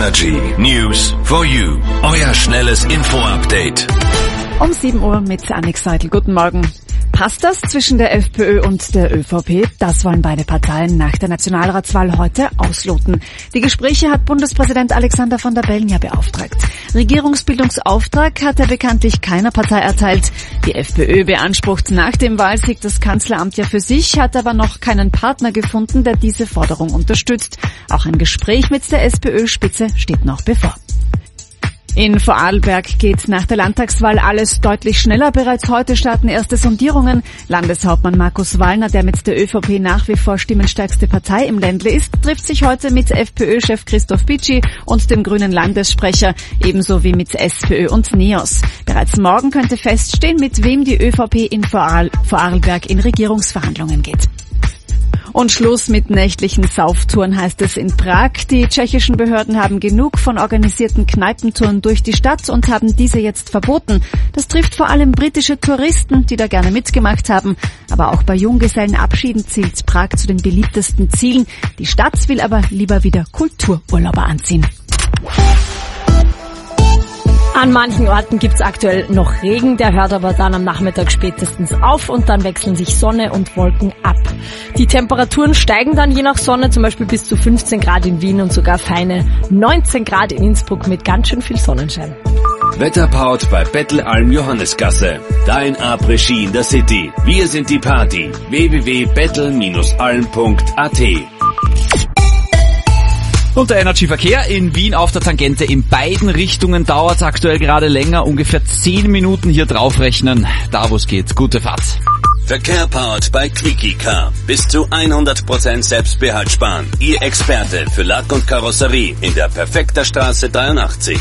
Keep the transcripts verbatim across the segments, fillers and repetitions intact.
Energy News for You. Euer schnelles Info-Update. Um sieben Uhr mit Annik Seidel. Guten Morgen. Passt das zwischen der FPÖ und der ÖVP? Das wollen beide Parteien nach der Nationalratswahl heute ausloten. Die Gespräche hat Bundespräsident Alexander Van der Bellen ja beauftragt. Regierungsbildungsauftrag hat er bekanntlich keiner Partei erteilt. Die FPÖ beansprucht nach dem Wahlsieg das Kanzleramt ja für sich, hat aber noch keinen Partner gefunden, der diese Forderung unterstützt. Auch ein Gespräch mit der SPÖ-Spitze steht noch bevor. In Vorarlberg geht nach der Landtagswahl alles deutlich schneller. Bereits heute starten erste Sondierungen. Landeshauptmann Markus Wallner, der mit der ÖVP nach wie vor stimmenstärkste Partei im Ländle ist, trifft sich heute mit FPÖ-Chef Christoph Bitschi und dem grünen Landessprecher, ebenso wie mit SPÖ und NEOS. Bereits morgen könnte feststehen, mit wem die ÖVP in Vorarl- Vorarlberg in Regierungsverhandlungen geht. Und Schluss mit nächtlichen Sauftouren, heißt es in Prag. Die tschechischen Behörden haben genug von organisierten Kneipentouren durch die Stadt und haben diese jetzt verboten. Das trifft vor allem britische Touristen, die da gerne mitgemacht haben. Aber auch bei Junggesellenabschieden zählt Prag zu den beliebtesten Zielen. Die Stadt will aber lieber wieder Kultururlauber anziehen. An manchen Orten gibt's aktuell noch Regen, der hört aber dann am Nachmittag spätestens auf und dann wechseln sich Sonne und Wolken ab. Die Temperaturen steigen dann je nach Sonne, zum Beispiel bis zu fünfzehn Grad in Wien und sogar feine neunzehn Grad in Innsbruck mit ganz schön viel Sonnenschein. Wetterpaut bei Bettelalm Johannesgasse. Dein Après-Ski in der City. Wir sind die Party. w w w punkt bettel Bindestrich alm punkt a t. Und der Energy-Verkehr in Wien auf der Tangente in beiden Richtungen dauert aktuell gerade länger, ungefähr zehn Minuten hier draufrechnen. Da wo es geht, gute Fahrt. Verkehr powered bei Quickie-Car. Bis zu hundert Prozent Selbstbehalt sparen. Ihr Experte für Lack und Karosserie in der Perfekter Straße dreiundachtzig.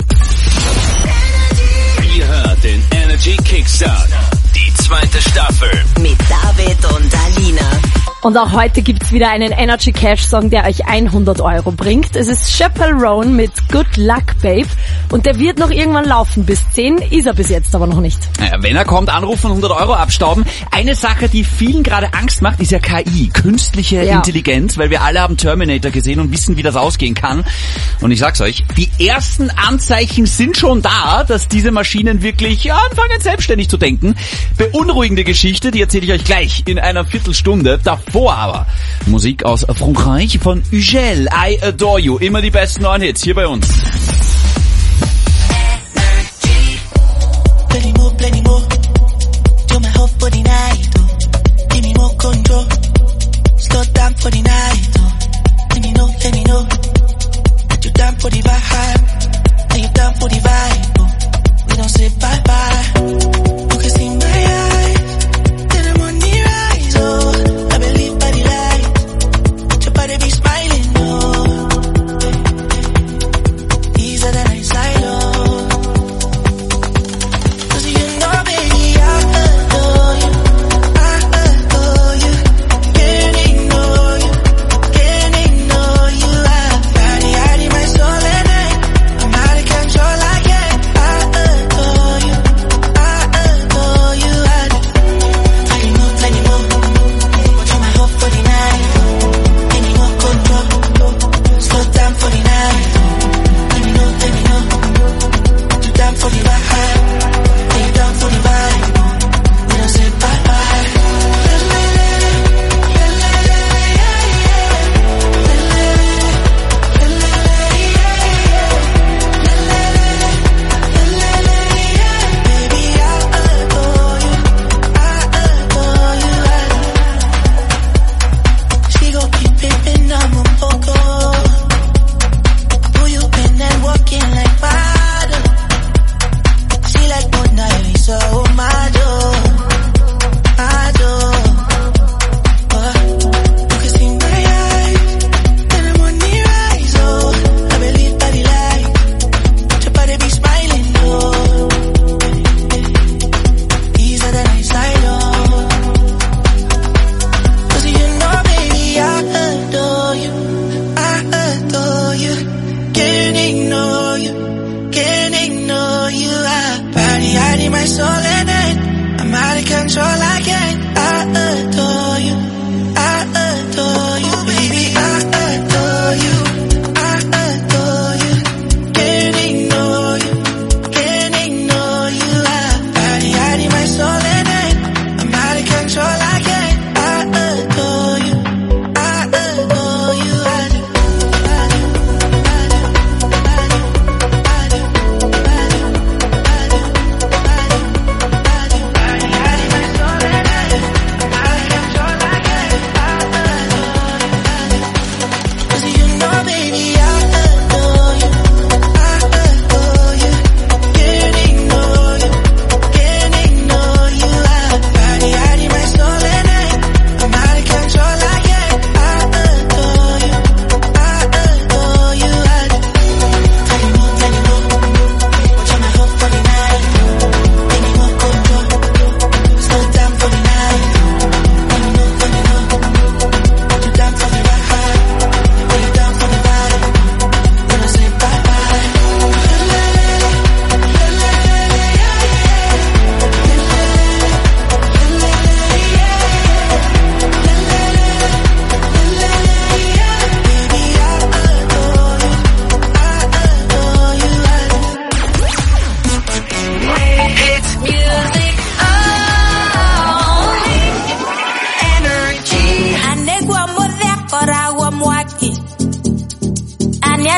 Ihr hört den Energy Kickstart. Die zweite Staffel. Mit David und Alina. Und auch heute gibt's wieder einen Energy Cash Song, der euch hundert Euro bringt. Es ist Chappell Roan mit Good Luck Babe und der wird noch irgendwann laufen. Bis zehn ist er bis jetzt aber noch nicht. Naja, wenn er kommt, anrufen, hundert Euro abstauben. Eine Sache, die vielen gerade Angst macht, ist ja K I, künstliche ja. Intelligenz, weil wir alle haben Terminator gesehen und wissen, wie das ausgehen kann. Und ich sag's euch, die ersten Anzeichen sind schon da, dass diese Maschinen wirklich anfangen, selbstständig zu denken. Beunruhigende Geschichte, die erzähle ich euch gleich in einer Viertelstunde. Davor aber Musik aus Frankreich von Ugel, I Adore You. Immer die besten neuen Hits hier bei uns.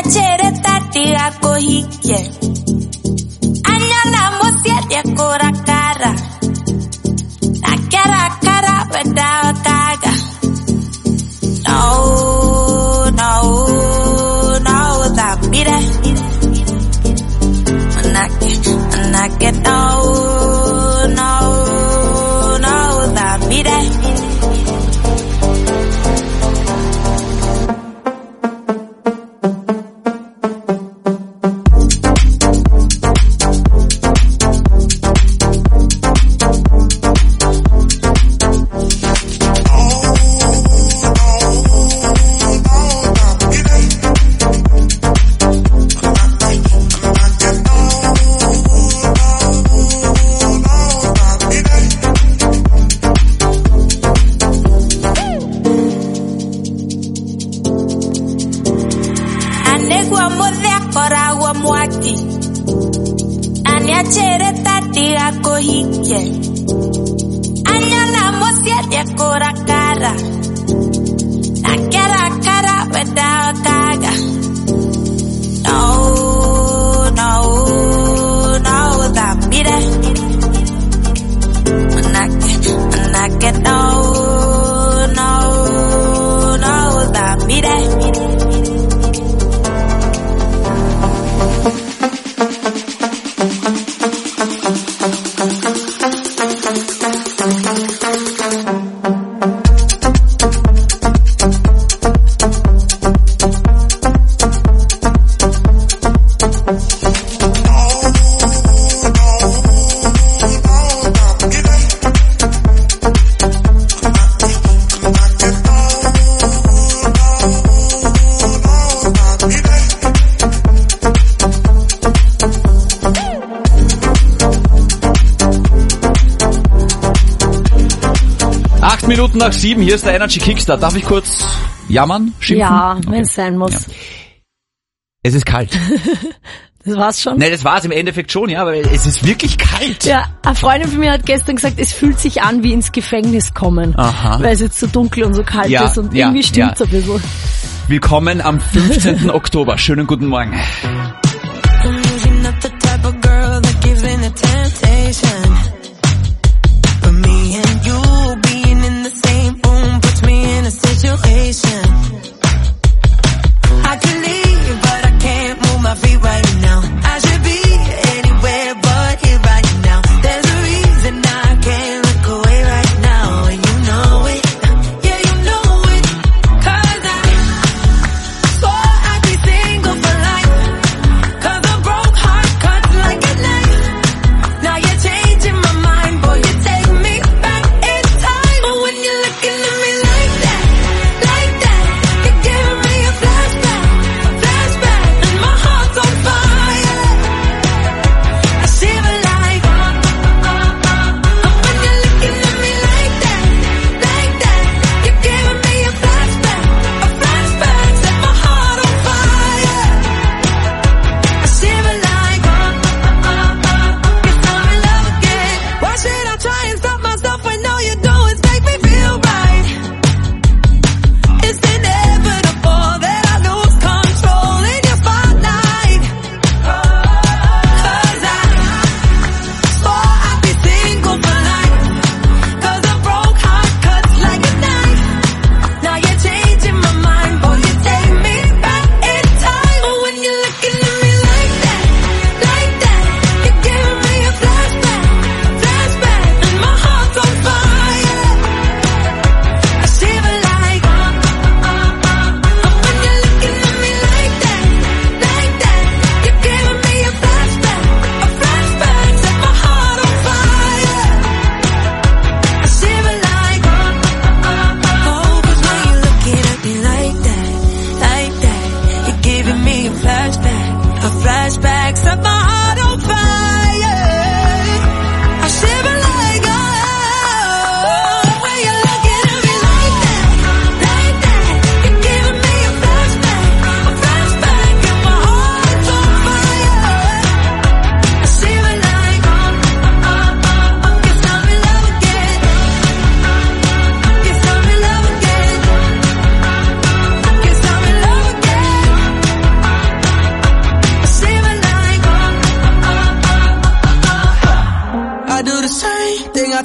chere tatia kohike. Anyana mosiete kora kara. Na kara kara without kaga. No, no, no, that be that. And I get, and I get no, no, no, that be that. Minuten nach sieben, hier ist der Energy Kickstart. Darf ich kurz jammern, schimpfen? Ja, okay. wenn es sein muss. Ja. Es ist kalt. Das war's schon? Nein, das war's im Endeffekt schon, ja, aber es ist wirklich kalt. Ja, eine Freundin von mir hat gestern gesagt, es fühlt sich an wie ins Gefängnis kommen. Aha. Weil es jetzt so dunkel und so kalt ja, ist und ja, irgendwie stimmt's ja. ein bisschen. Willkommen am fünfzehnten Oktober. Schönen guten Morgen. On fire.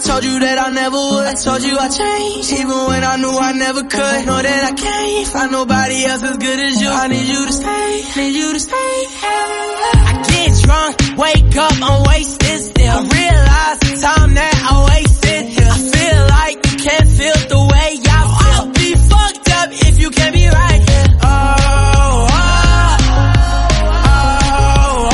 told you that I never would. I told you I changed, even when I knew I never could. Know that I can't find nobody else as good as you. I need you to stay, need you to stay. I get drunk, wake up, I'm wasted still. I realize the time that I wasted here. I feel like you can't feel the way I feel. I'll be fucked up if you can't be right here. Oh, oh, oh, oh,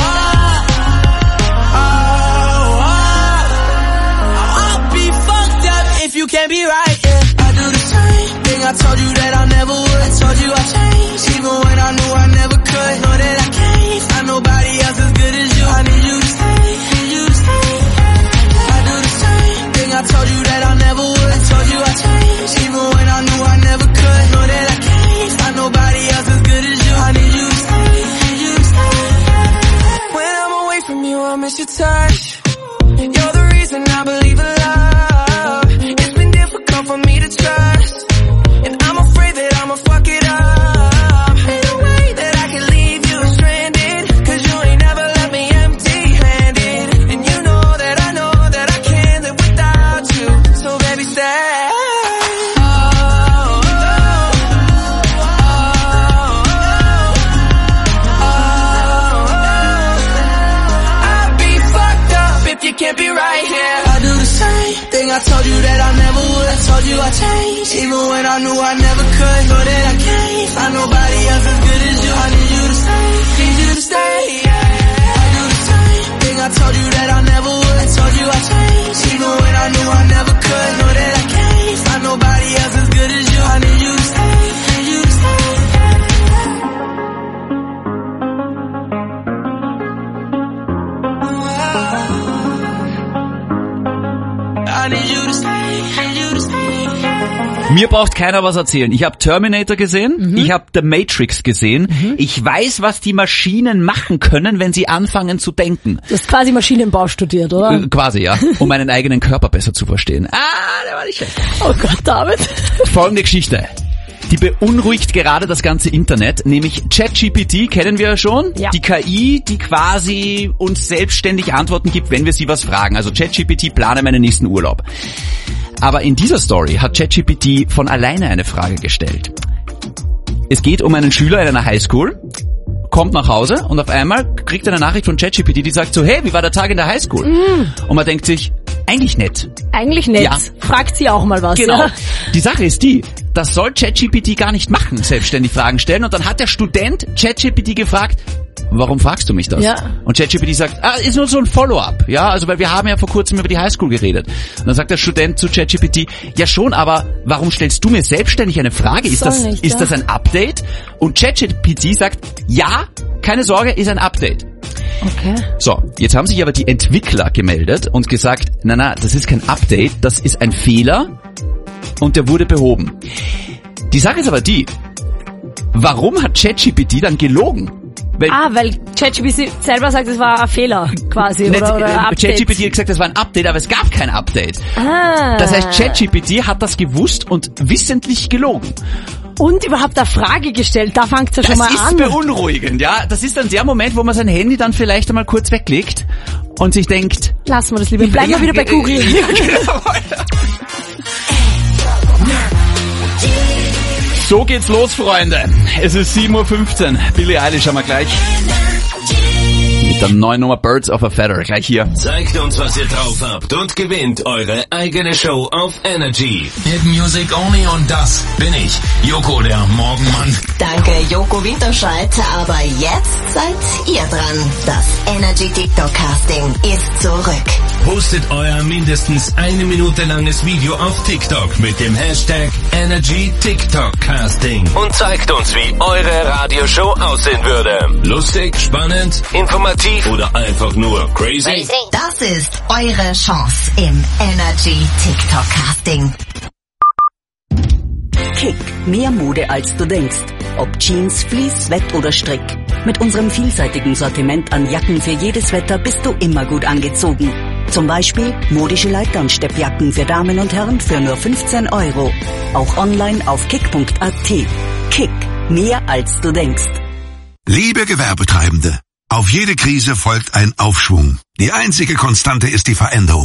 oh, oh. I'll be fucked up if you can't be right here. I do the same thing I told you that I never would. I told you I changed, even when I knew I never could. Know that I can't find nobody else as good as you. I need you to stay, need you to stay. I do the same thing I told you that I never would. I told you I changed, even when I knew I never could. Know that I can't find nobody else as good as you. I need you to stay, need you to stay. When I'm away from you, I miss your touch. You're the reason I believe in love. It's been difficult for me to trust, and I'm afraid that I'ma fuck it up. Ain't no way that I can leave you stranded, cause you ain't never left me empty-handed. And you know that I know that I can't live without you. So baby, stay. Oh, oh, oh, oh, oh. I'd be fucked up if you can't be right here. I do the same thing I told you that I never would. I told you I changed, even when I knew I never could. Know that I can't find nobody else as good as you. I need you to stay, need you to stay. I do the same thing I told you that I never would. I told you I changed, even when I knew I never could. Know that I can't find nobody else as good as you. I need you to stay, need you to stay. I need you to stay, need you to stay. Mir braucht keiner was erzählen. Ich habe Terminator gesehen, Mhm. ich habe The Matrix gesehen. Mhm. Ich weiß, was die Maschinen machen können, wenn sie anfangen zu denken. Du hast quasi Maschinenbau studiert, oder? Äh, quasi, ja. Um meinen eigenen Körper besser zu verstehen. Ah, der war nicht schlecht. Oh Gott, David. Folgende Geschichte. Die beunruhigt gerade das ganze Internet, nämlich ChatGPT kennen wir ja schon. Ja. Die K I, die quasi uns selbstständig Antworten gibt, wenn wir sie was fragen. Also ChatGPT, plane meinen nächsten Urlaub. Aber in dieser Story hat ChatGPT von alleine eine Frage gestellt. Es geht um einen Schüler in einer Highschool, kommt nach Hause und auf einmal kriegt er eine Nachricht von ChatGPT, die sagt so, hey, wie war der Tag in der Highschool? Mm. Und man denkt sich, eigentlich nett. Eigentlich nett. Ja. Fragt sie auch mal was. Genau. Ja? Die Sache ist die, das soll ChatGPT gar nicht machen, selbstständig Fragen stellen. Und dann hat der Student ChatGPT gefragt, warum fragst du mich das? Ja. Und ChatGPT sagt, ah, ist nur so ein Follow-up. Ja, also weil wir haben ja vor kurzem über die Highschool geredet. Und dann sagt der Student zu ChatGPT, ja schon, aber warum stellst du mir selbstständig eine Frage? Ist das, nicht, ist ja. das ein Update? Und ChatGPT sagt, ja, keine Sorge, ist ein Update. Okay. So, jetzt haben sich aber die Entwickler gemeldet und gesagt, na na, das ist kein Update, das ist ein Fehler und der wurde behoben. Die Sache ist aber die, warum hat ChatGPT dann gelogen? Weil Ah, weil ChatGPT selber sagt, es war ein Fehler quasi, nicht, oder, oder ein äh, Update. ChatGPT hat gesagt, das war ein Update, aber es gab kein Update. Ah. Das heißt, ChatGPT hat das gewusst und wissentlich gelogen. Und überhaupt eine Frage gestellt, da fängt es ja schon Das mal ist an. beunruhigend, ja. Das ist dann der Moment, wo man sein Handy dann vielleicht einmal kurz weglegt und sich denkt, Lassen wir das lieber. Bleiben wir ja, wieder bei äh, Google. ja, genau. So geht's los, Freunde. Es ist sieben Uhr fünfzehn. Billie Eilish haben wir gleich. Mit der neuen Nummer Birds of a Feather. Gleich hier. Zeigt uns, was ihr drauf habt und gewinnt eure eigene Show auf Energy. Hit Music Only und das bin ich, Joko, der Morgenmann. Danke, Joko Winterscheid, aber jetzt seid ihr dran. Das Energy TikTok Casting ist zurück. Postet euer mindestens eine Minute langes Video auf TikTok mit dem Hashtag Energy TikTok Casting und zeigt uns, wie eure Radioshow aussehen würde. Lustig, spannend, informativ oder einfach nur crazy? Das ist eure Chance im Energy TikTok Casting. Kick, mehr Mode als du denkst. Ob Jeans, Fleece, Sweat oder Strick. Mit unserem vielseitigen Sortiment an Jacken für jedes Wetter bist du immer gut angezogen. Zum Beispiel modische Leitern-Steppjacken für Damen und Herren für nur fünfzehn Euro. Auch online auf kick punkt a t. Kick, mehr als du denkst. Liebe Gewerbetreibende, auf jede Krise folgt ein Aufschwung. Die einzige Konstante ist die Veränderung.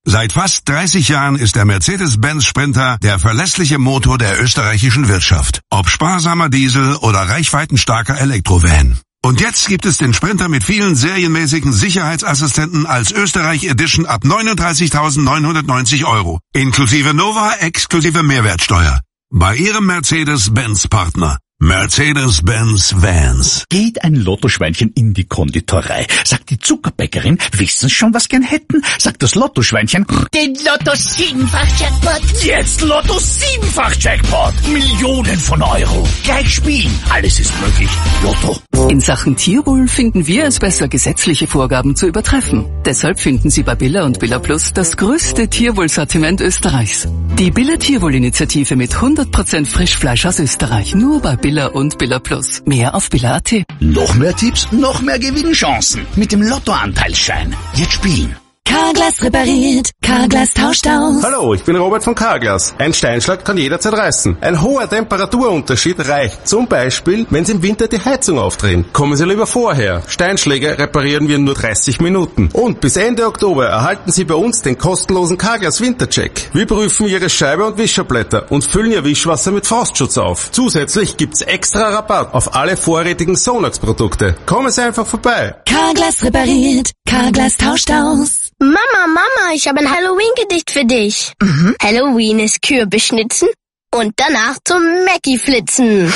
Seit fast dreißig Jahren ist der Mercedes-Benz Sprinter der verlässliche Motor der österreichischen Wirtschaft. Ob sparsamer Diesel oder reichweitenstarker Elektrovan. Und jetzt gibt es den Sprinter mit vielen serienmäßigen Sicherheitsassistenten als Österreich Edition ab neununddreißigtausendneunhundertneunzig Euro. Inklusive Nova, exklusive Mehrwertsteuer. Bei Ihrem Mercedes-Benz-Partner. Mercedes-Benz Vans. Geht ein Lottoschweinchen in die Konditorei, sagt die Zuckerbäckerin, wissen schon, was gern hätten, sagt das Lottoschweinchen, den Lotto siebenfach Jackpot. Jetzt Lotto siebenfach Jackpot. Millionen von Euro. Gleich spielen. Alles ist möglich. Lotto. In Sachen Tierwohl finden wir es besser, gesetzliche Vorgaben zu übertreffen. Deshalb finden Sie bei Billa und Billa Plus das größte Tierwohlsortiment Österreichs. Die Billa Tierwohl-Initiative mit hundert Prozent Frischfleisch aus Österreich. Nur bei Billa und Billa Plus. Mehr auf Billa Punkt at. Noch mehr Tipps, noch mehr Gewinnchancen mit dem Lottoanteilsschein. Jetzt spielen. Carglass repariert, Carglass tauscht aus. Hallo, ich bin Robert von Carglass. Ein Steinschlag kann jederzeit reißen. Ein hoher Temperaturunterschied reicht zum Beispiel, wenn Sie im Winter die Heizung aufdrehen. Kommen Sie lieber vorher. Steinschläge reparieren wir in nur dreißig Minuten. Und bis Ende Oktober erhalten Sie bei uns den kostenlosen Carglass Wintercheck. Wir prüfen Ihre Scheibe und Wischerblätter und füllen Ihr Wischwasser mit Frostschutz auf. Zusätzlich gibt's extra Rabatt auf alle vorrätigen Sonax-Produkte. Kommen Sie einfach vorbei. Carglass repariert, Carglass tauscht aus. Mama, Mama, ich habe ein Halloween-Gedicht für dich. Mhm. Halloween ist Kürbis schnitzen und danach zum Mackie flitzen.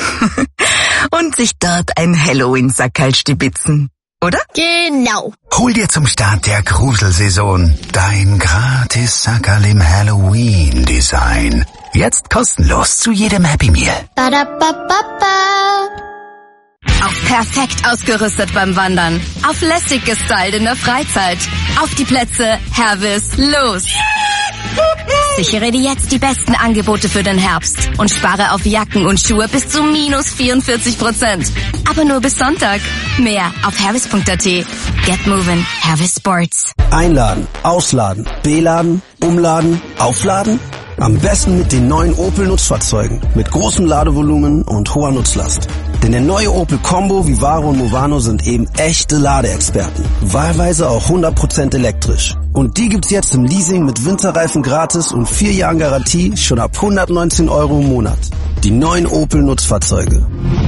Und sich dort ein Halloween-Sackerl stibitzen, oder? Genau. Hol dir zum Start der Gruselsaison dein Gratis-Sackerl im Halloween-Design. Jetzt kostenlos zu jedem Happy Meal. Ba-da-ba-ba-ba. Auf perfekt ausgerüstet beim Wandern. Auf lässig gestylt in der Freizeit. Auf die Plätze, Hervis, los! Sichere dir jetzt die besten Angebote für den Herbst und spare auf Jacken und Schuhe bis zu minus vierundvierzig Prozent. Aber nur bis Sonntag. Mehr auf hervis punkt at. Get moving, Hervis Sports. Einladen, ausladen, beladen, umladen, aufladen? Am besten mit den neuen Opel Nutzfahrzeugen mit großem Ladevolumen und hoher Nutzlast. Denn der neue Opel Combo, Vivaro und Movano sind eben echte Ladeexperten. Wahlweise auch hundert Prozent elektrisch. Und die gibt's jetzt im Leasing mit Winterreifen gratis und vier Jahren Garantie schon ab hundertneunzehn Euro im Monat. Die neuen Opel Nutzfahrzeuge.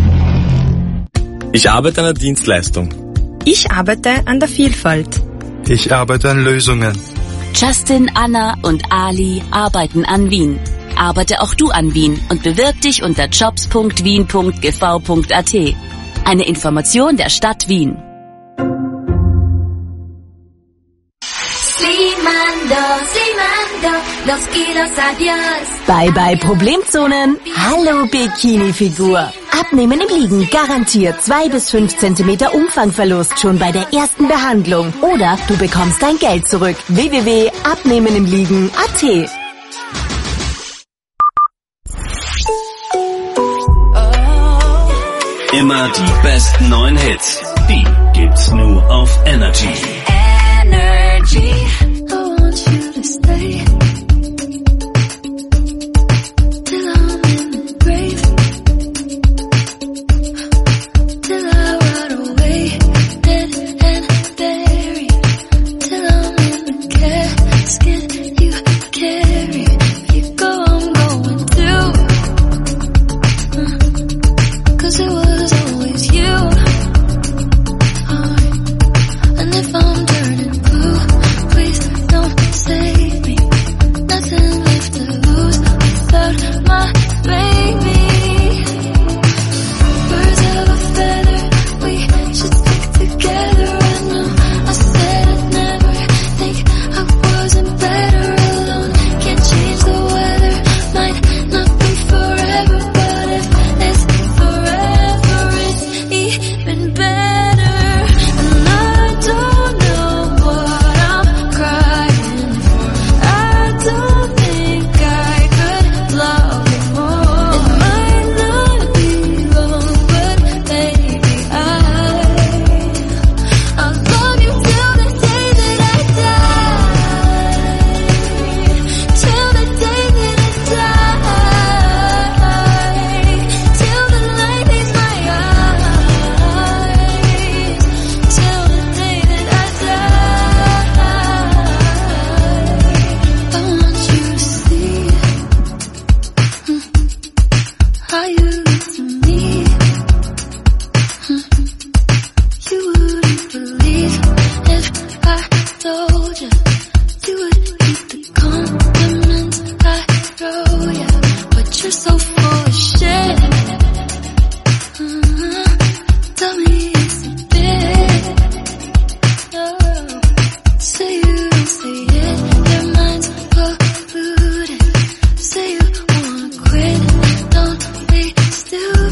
Ich arbeite an der Dienstleistung. Ich arbeite an der Vielfalt. Ich arbeite an Lösungen. Justin, Anna und Ali arbeiten an Wien. Arbeite auch du an Wien und bewirb dich unter jobs punkt wien punkt g v punkt a t. Eine Information der Stadt Wien. Slimando, Slimando, los kilos adios. Bye bye Problemzonen. Hallo Bikini-Figur. Abnehmen im Liegen garantiert zwei bis fünf Zentimeter Umfangverlust schon bei der ersten Behandlung. Oder du bekommst dein Geld zurück. w w w punkt abnehmen im liegen punkt a t. Immer die besten neuen Hits. Die gibt's nur auf Energy. Energy, I want you to stay. Till I'm in the grave. Till I rot away, dead and buried. Till I'm in the casket you carry. If you go, I'm going too. Uh, Cause it was always you. Uh, and if I'm turning blue, please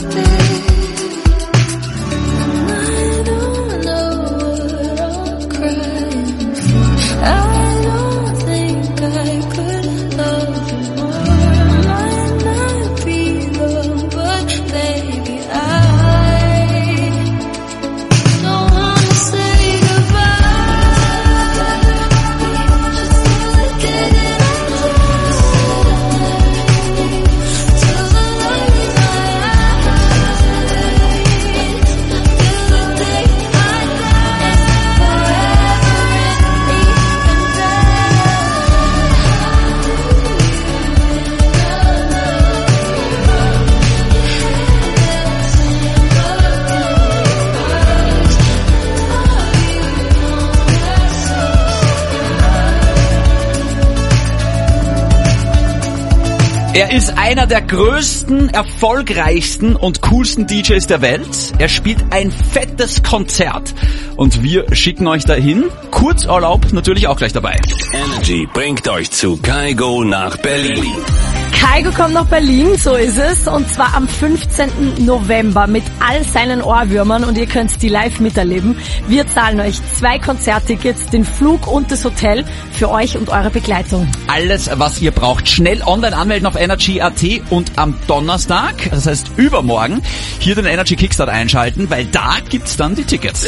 Er ist einer der größten, erfolgreichsten und coolsten D Js der Welt. Er spielt ein fettes Konzert und wir schicken euch dahin. Kurzurlaub natürlich auch gleich dabei. Energy bringt euch zu Kygo nach Berlin. Kygo kommt nach Berlin, so ist es, und zwar am fünfzehnten November mit all seinen Ohrwürmern und ihr könnt die live miterleben. Wir zahlen euch zwei Konzerttickets, den Flug und das Hotel für euch und eure Begleitung. Alles, was ihr braucht, schnell online anmelden auf energy punkt at und am Donnerstag, das heißt übermorgen, hier den Energy Kickstart einschalten, weil da gibt's dann die Tickets.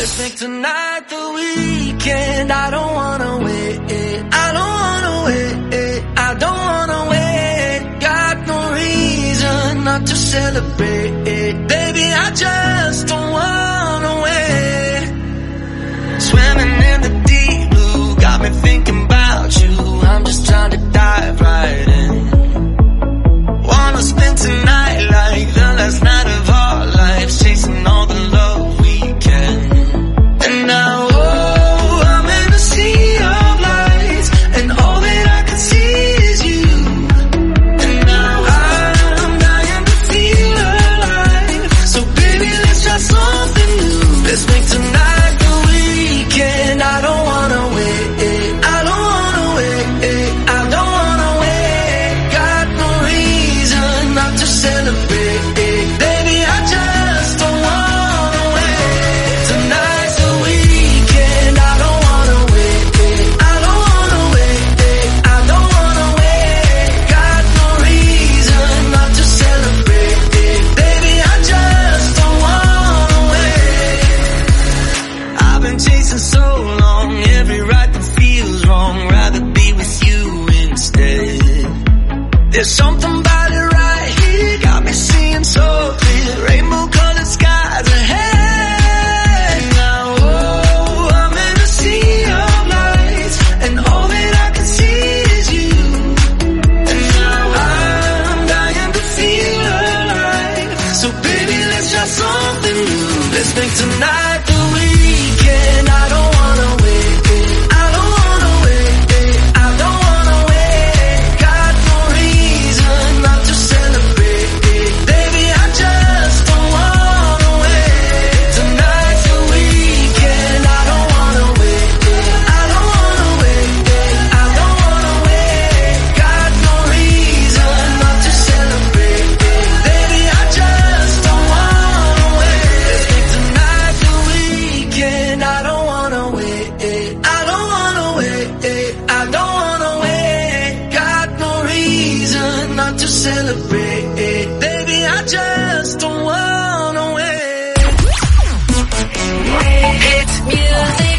Not to celebrate, baby, I just don't wanna wait. Swimming in the deep blue, got me thinking about you. I'm just trying to dive right in. Wanna spend tonight like the last night of our lives, chasing all the love we can. And now, oh, I'm in a sea of lights, and all that I can see is you. Let's make tonight the weekend. I don't wanna wait. I don't wanna wait. I don't wanna wait. Got no reason not to celebrate. Baby, I just don't wanna wait. Tonight's the weekend. I don't wanna wait. I don't wanna wait. I don't wanna wait. Got no reason not to celebrate. Baby, I just don't wanna wait. I've been chasing so long, every right that feels wrong, rather be with you instead. There's something about it right here, got me seeing so clear, rainbow colored skies ahead. Now, oh, I'm in a sea of lights, and all that I can see is you. And now I'm dying to feel alive, so baby, let's try something new. Let's make tonight the weekend. I don't wanna wait. I don't wanna wait. I don't wanna wait. Got no reason not to celebrate. Baby, I just don't wanna wait. Tonight's the weekend. I don't wanna wait. I don't wanna wait. I don't wanna wait. Got no reason not to celebrate. Baby, I just don't wanna wait. Let's make tonight the weekend. I don't wanna wait. I don't wanna wait. I don't wanna wait. Got no reason not to celebrate. Baby, I just don't wanna wait. It's music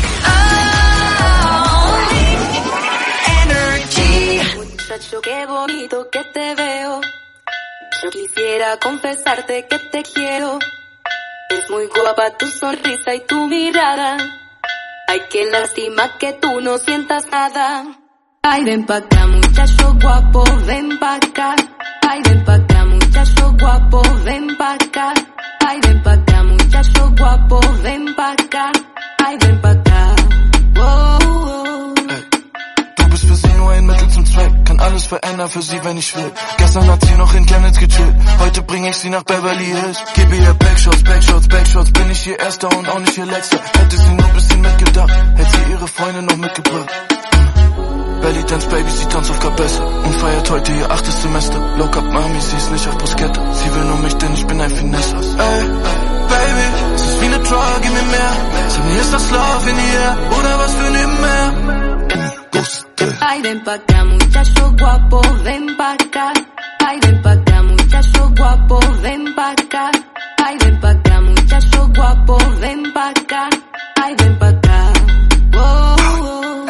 only. Energy. Muchacho, qué bonito que te veo. Yo quisiera confesarte que te quiero. Es muy guapa tu sonrisa y tu mirada. Ay, qué lástima que tú no sientas nada. Ay, ven pa' acá, muchacho guapo, ven pa' acá. Ay, ven pa' acá, muchacho guapo, ven pa' acá. Ay, ven pa' acá, muchacho guapo, ven pa' acá. Ay, ven pa' acá. Wow, wow. Du bist für sie nur ein Mittel zum Zweck, kann alles verändern für sie, wenn ich will. Gestern hat sie noch in Chemnitz gechillt, heute bring ich sie nach Beverly Hills. Gebe ihr Backshots, Backshots, Backshots, bin ich ihr Erster und auch nicht ihr Letzter. Hätte sie nur ein bisschen mitgedacht, hätte sie ihre Freunde noch mitgebracht. Belly Dance, Baby, sie tanzt auf Kabesse und feiert heute ihr achtes Semester. Low Cup Mami, sie ist nicht auf Bruschetta. Sie will nur mich, denn ich bin ein Finesse. Ey, Baby, es ist wie ne Drug, gib mir mehr. Sag mir, ist das Love in the air oder was für nebenher? Ay, ven pa' acá, muchacho guapo, ven pa' acá. Ay, ven pa' acá, muchacho guapo, ven pa' acá. Ay, ven pa' acá, muchacho guapo, ven pa' acá. Ay, ven pa' acá. Oh, oh.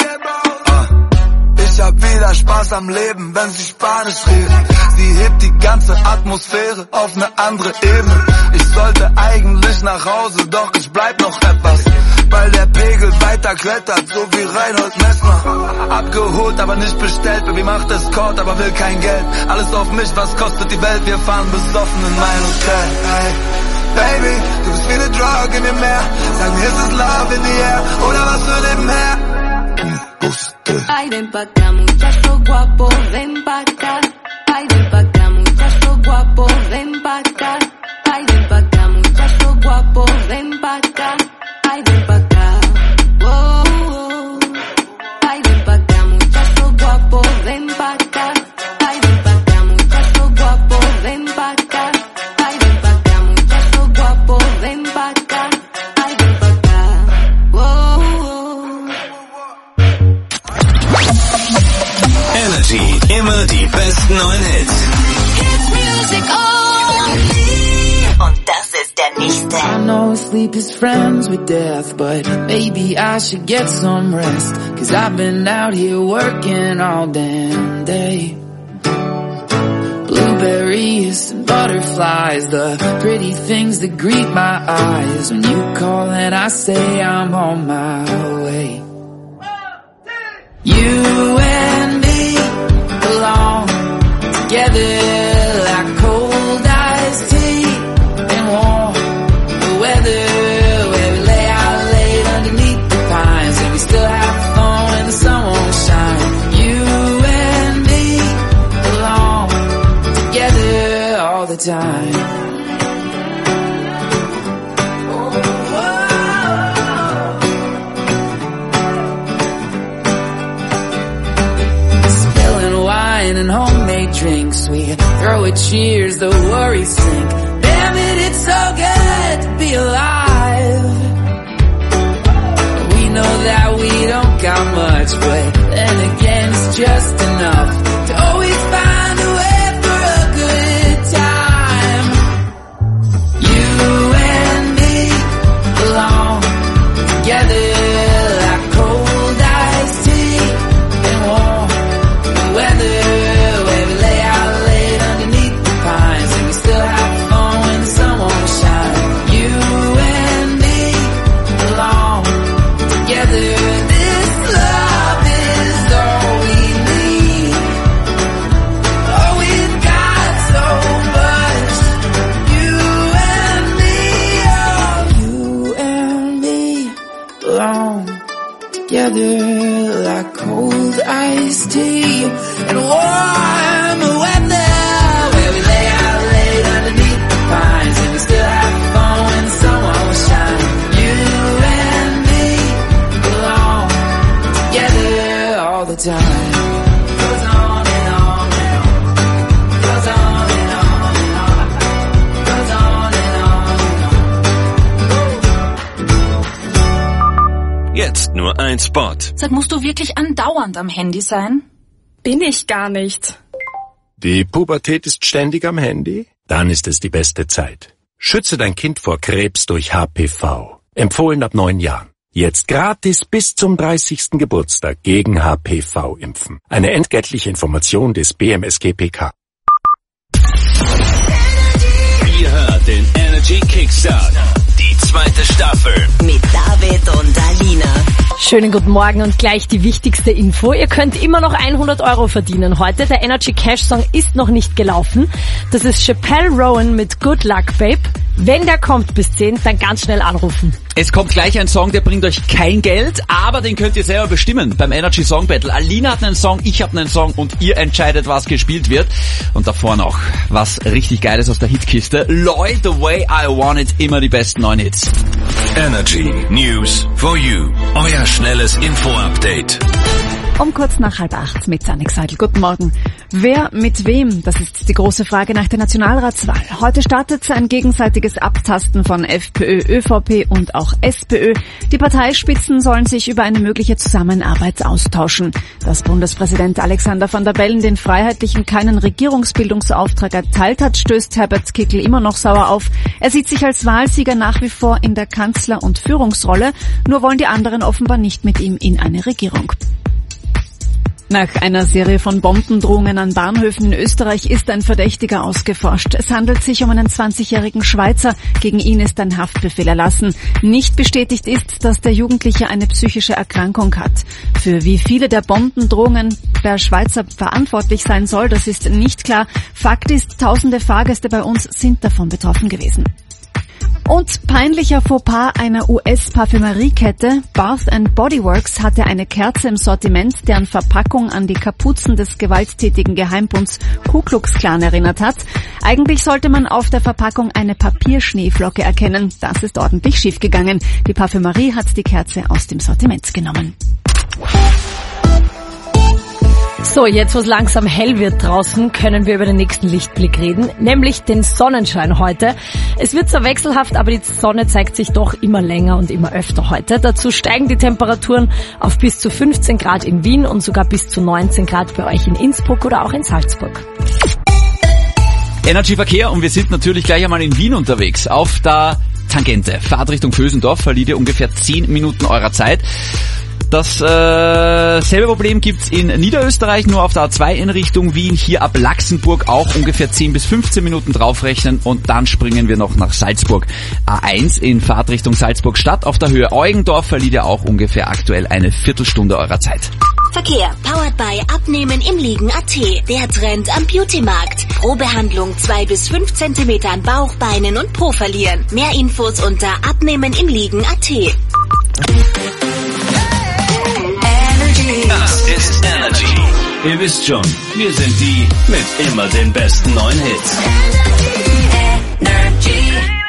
Ich hab wieder Spaß am Leben, wenn sie Spanisch redet. Sie hebt die ganze Atmosphäre auf ne andere Ebene. Ich sollte eigentlich nach Hause, doch ich bleib noch etwas, weil der Pegel weiter klettert, so wie Reinhold Messner. Abgeholt, aber nicht bestellt, Baby macht Escort, aber will kein Geld. Alles auf mich, was kostet die Welt, wir fahren besoffen in mein Hotel. Hey, Baby, du bist wie ne Drug, gib mir mehr. Sag mir, ist es Love in the air oder was für nebenher? Ay, ven pa' acá, muchacho guapo, ven pa' acá. Ay, ven pa' acá, muchacho guapo, ven pa' acá. Ay, ven pa' acá, muchacho guapo, ven pa' acá. Ay, ven pa' acá. Oh, oh. Ay, ven pa' acá, muchacho guapo, ven pa' acá. Ay, ven pa' acá, muchacho guapo, ven pa' acá. Ay, ven pa' acá, muchacho guapo, ven pa' acá. Ay, ven pa' acá. Oh, oh. Energy, immer die besten neuen Hits. Music only. Und das ist der nächste. I know sleep is friends with death, but maybe I should get some rest. Cause I've been out here working all damn day. Blueberries and butterflies, the pretty things that greet my eyes. When you call and I say I'm on my way. You and me belong together like cold iced tea and warm weather, where we lay out late underneath the pines and we still have fun when the sun won't shine. You and me belong together all the time. And homemade drinks, we throw a cheers, the worries sink. Damn it, it's so good to be alive. We know that we don't got much, but then again it's just enough to always find a way for a good time. You and me belong together like cold iced tea and warm weather. Together like cold iced tea and warm weather, where we lay out late underneath the pines and we still have fun when the sun won't shine. You and me belong together all the time. Goes on and on and on. Goes on and on and on. Goes on and on and on. Jetzt nur ein Spot. Sag, musst du wirklich andauernd am Handy sein? Bin ich gar nicht. Die Pubertät ist ständig am Handy? Dann ist es die beste Zeit. Schütze dein Kind vor Krebs durch H P V. Empfohlen ab neun Jahren. Jetzt gratis bis zum dreißigsten Geburtstag gegen H P V impfen. Eine entgeltliche Information des B M S G P K. Ihr hört den Energy Kickstart. Die zweite Staffel. Mit David und Alina. Schönen guten Morgen und gleich die wichtigste Info. Ihr könnt immer noch hundert Euro verdienen. Heute der Energy Cash Song ist noch nicht gelaufen. Das ist Chappelle Rowan mit Good Luck Babe. Wenn der kommt bis zehn, dann ganz schnell anrufen. Es kommt gleich ein Song, der bringt euch kein Geld, aber den könnt ihr selber bestimmen beim Energy Song Battle. Alina hat einen Song, ich habe einen Song und ihr entscheidet, was gespielt wird. Und davor noch was richtig Geiles aus der Hitkiste. Lloyd, The Way I Want It, immer die besten neuen Hits. Energy News for You. Euer schnelles Info-Update. Um kurz nach halb acht mit Annik Seidel. Guten Morgen. Wer mit wem? Das ist die große Frage nach der Nationalratswahl. Heute startet ein gegenseitiges Abtasten von FPÖ, ÖVP und auch SPÖ. Die Parteispitzen sollen sich über eine mögliche Zusammenarbeit austauschen. Dass Bundespräsident Alexander Van der Bellen den Freiheitlichen keinen Regierungsbildungsauftrag erteilt hat, stößt Herbert Kickl immer noch sauer auf. Er sieht sich als Wahlsieger nach wie vor in der Kanzler- und Führungsrolle, nur wollen die anderen offenbar nicht mit ihm in eine Regierung. Nach einer Serie von Bombendrohungen an Bahnhöfen in Österreich ist ein Verdächtiger ausgeforscht. Es handelt sich um einen zwanzigjährigen Schweizer. Gegen ihn ist ein Haftbefehl erlassen. Nicht bestätigt ist, dass der Jugendliche eine psychische Erkrankung hat. Für wie viele der Bombendrohungen der Schweizer verantwortlich sein soll, das ist nicht klar. Fakt ist, tausende Fahrgäste bei uns sind davon betroffen gewesen. Und peinlicher Fauxpas einer U S-Parfümeriekette. Bath and Body Works hatte eine Kerze im Sortiment, deren Verpackung an die Kapuzen des gewalttätigen Geheimbunds Ku Klux Klan erinnert hat. Eigentlich sollte man auf der Verpackung eine Papierschneeflocke erkennen. Das ist ordentlich schiefgegangen. Die Parfümerie hat die Kerze aus dem Sortiment genommen. So, jetzt wo es langsam hell wird draußen, können wir über den nächsten Lichtblick reden, nämlich den Sonnenschein heute. Es wird zwar wechselhaft, aber die Sonne zeigt sich doch immer länger und immer öfter heute. Dazu steigen die Temperaturen auf bis zu fünfzehn Grad in Wien und sogar bis zu neunzehn Grad bei euch in Innsbruck oder auch in Salzburg. Energy Verkehr und wir sind natürlich gleich einmal in Wien unterwegs. Auf der Tangente, Fahrt Richtung Vösendorf, verliert ihr ungefähr zehn Minuten eurer Zeit. Das äh, selbe Problem gibt's in Niederösterreich, nur auf der A zwei in Richtung Wien, hier ab Laxenburg auch ungefähr zehn bis fünfzehn Minuten draufrechnen und dann springen wir noch nach Salzburg. A eins in Fahrtrichtung Salzburg Stadt, auf der Höhe Eugendorf verliert ihr auch ungefähr aktuell eine Viertelstunde eurer Zeit. Verkehr, powered by Abnehmen im Liegen Punkt at, der Trend am Beauty-Markt. Pro Behandlung zwei bis fünf Zentimeter an Bauch, Beinen und Po verlieren. Mehr Infos unter abnehmen im Liegen Punkt at. Das ist Energy. Ihr wisst schon, wir sind die mit immer den besten neuen Hits. Energy.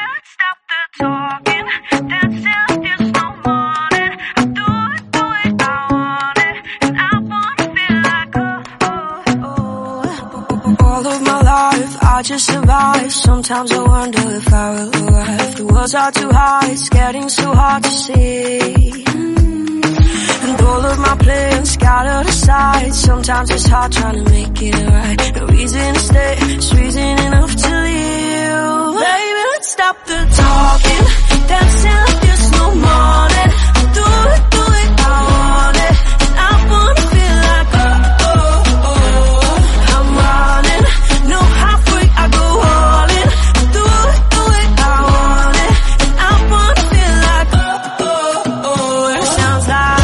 All of my life, I just survive. Sometimes I wonder if I will arrive. The words are too high, it's getting so hard to see. And all of my plans scattered aside. Sometimes it's hard trying to make it right. No reason to stay, it's reason enough to leave. Baby, let's stop the talking, dancing like there's no morning. Do it, do it, I want it. And I wanna feel like oh, oh, oh. I'm running, no halfway, I go all in. Do it, do it, I want it. And I wanna feel like oh, oh, oh. And it sounds like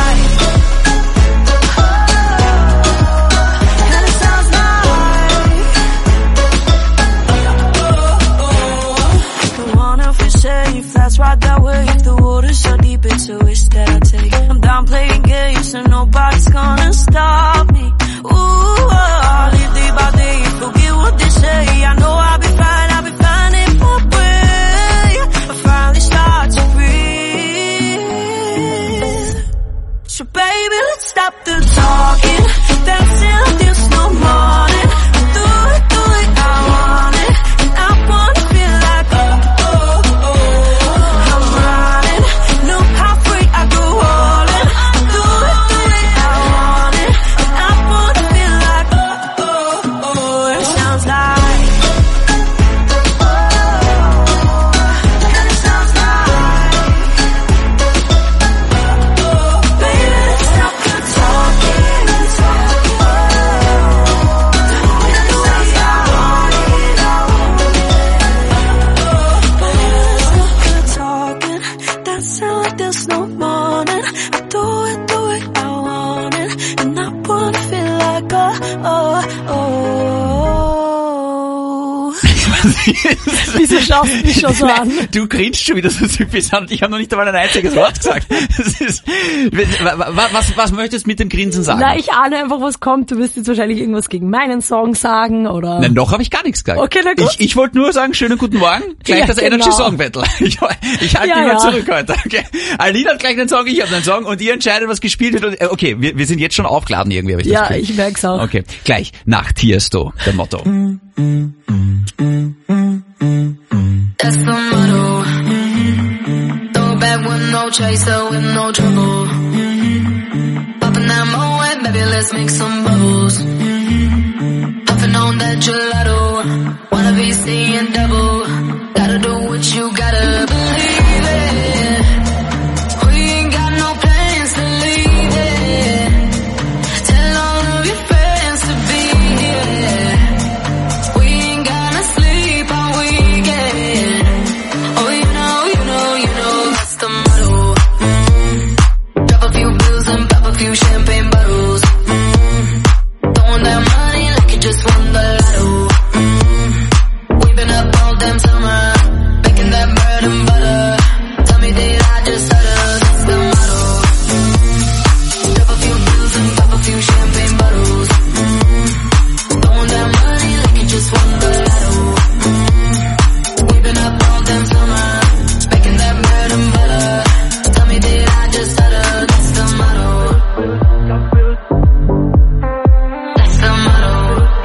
that's right that way. If the water's so deep, it's a risk that I take. I'm down playing games and nobody's gonna stop me. Ooh, oh, I'll live day by day, forget what they say. I know I'll be fine, I'll be fine in my way. I finally start to breathe. So baby, let's stop the talking, dancing like there's no morning. Do it, do it, I want it. And I wanna feel like oh, oh, oh. Wieso schaust du mich schon so an? Du grinst schon wieder so süffisant. Ich habe noch nicht einmal ein einziges Wort gesagt. Das ist, was, was, was möchtest du mit dem Grinsen sagen? Na, ich ahne einfach, was kommt. Du wirst jetzt wahrscheinlich irgendwas gegen meinen Song sagen, oder? Nein, noch habe ich gar nichts gesagt. Okay, na gut. Ich, ich wollte nur sagen, schönen guten Morgen. Gleich Ja, das genau. Energy Song Battle. Ich, ich halte Ja, mich mal ja. zurück heute. Okay. Aline hat gleich einen Song, ich habe einen Song und ihr entscheidet, was gespielt wird. Und, äh, okay, wir, wir sind jetzt schon aufgeladen irgendwie, habe ich das Ja, Gefühl. ich merk's auch. Okay, gleich nach Tiesto, der Motto. That's the motto. Throw back with no chaser, with no trouble. Popping that Moet, baby, let's make some bubbles. Puffing on that gelato. Wanna be seeing double. Gotta do what you gotta believe it. We ain't got no plans to leave it. Tell all of your friends to be here. We ain't gonna sleep all weekend. Oh, you know, you know, you know, that's the motto. Mm. Drop a few bills and pop a few champagne bottles. Mm. Throwing that money like you just won the lotto. Mm. We've been up all damn summer, making that bread and butter. Tell me, did I just stutter? That's the motto. Mm. Drop a few bills and pop a few champagne bottles. Mm. Throwing that money like you just won the lotto. Mm. We've been up all damn summer, making that bread and butter. Tell me, did I just stutter? That's the motto. That's the motto.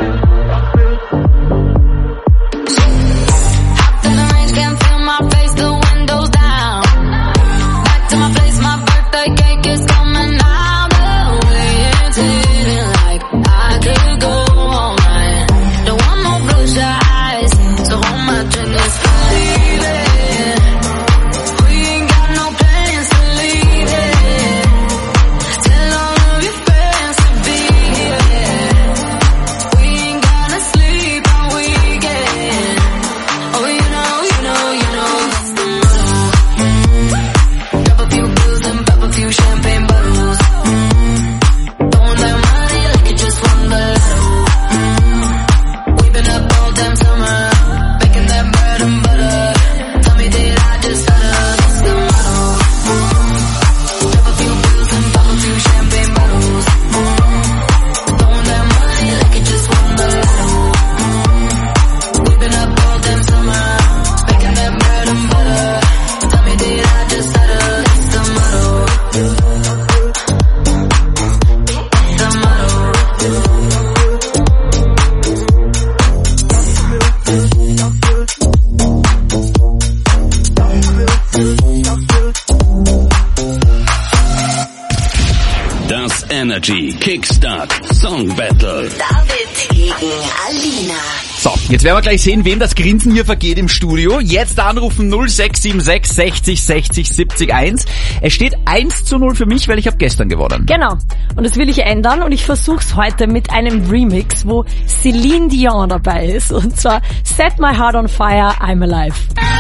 Hopped in the range, can't feel my face, the windows down. Back to my place, my birthday cake is coming out. The way it's hitting like I could go all night. Don't want no bloodshot eyes, so hold my drink, let's believe it. We ain't got no plans to leave it. Tell all of your friends to be here. We ain't gonna sleep all weekend. Oh, you know, you know, you know, that's the motto. Mm. Drop a few bills and pop a few champagne bottles. Mm. Throwing that money like you just won the lotto. Mm. We've been up all damn summer, making that bread and butter. Tell me, did I just stutter? That's the motto. Mm. Drop a few bills and pop a few champagne bottles. Mm. Throwing that money like you just won the lotto. Mm. We've been up all damn summer, making that bread and butter. Tell me, did I just stutter? That's the motto. That's the motto. Das Energy Kickstart Song Battle. David gegen Alina. So, jetzt werden wir gleich sehen, wem das Grinsen hier vergeht im Studio. Jetzt anrufen null sechs sieben sechs sechzig sechzig siebzig eins. Es steht eins zu null für mich, weil ich habe gestern gewonnen. Genau. Und das will ich ändern und ich versuch's heute mit einem Remix, wo Celine Dion dabei ist. Und zwar Set My Heart on Fire, I'm Alive.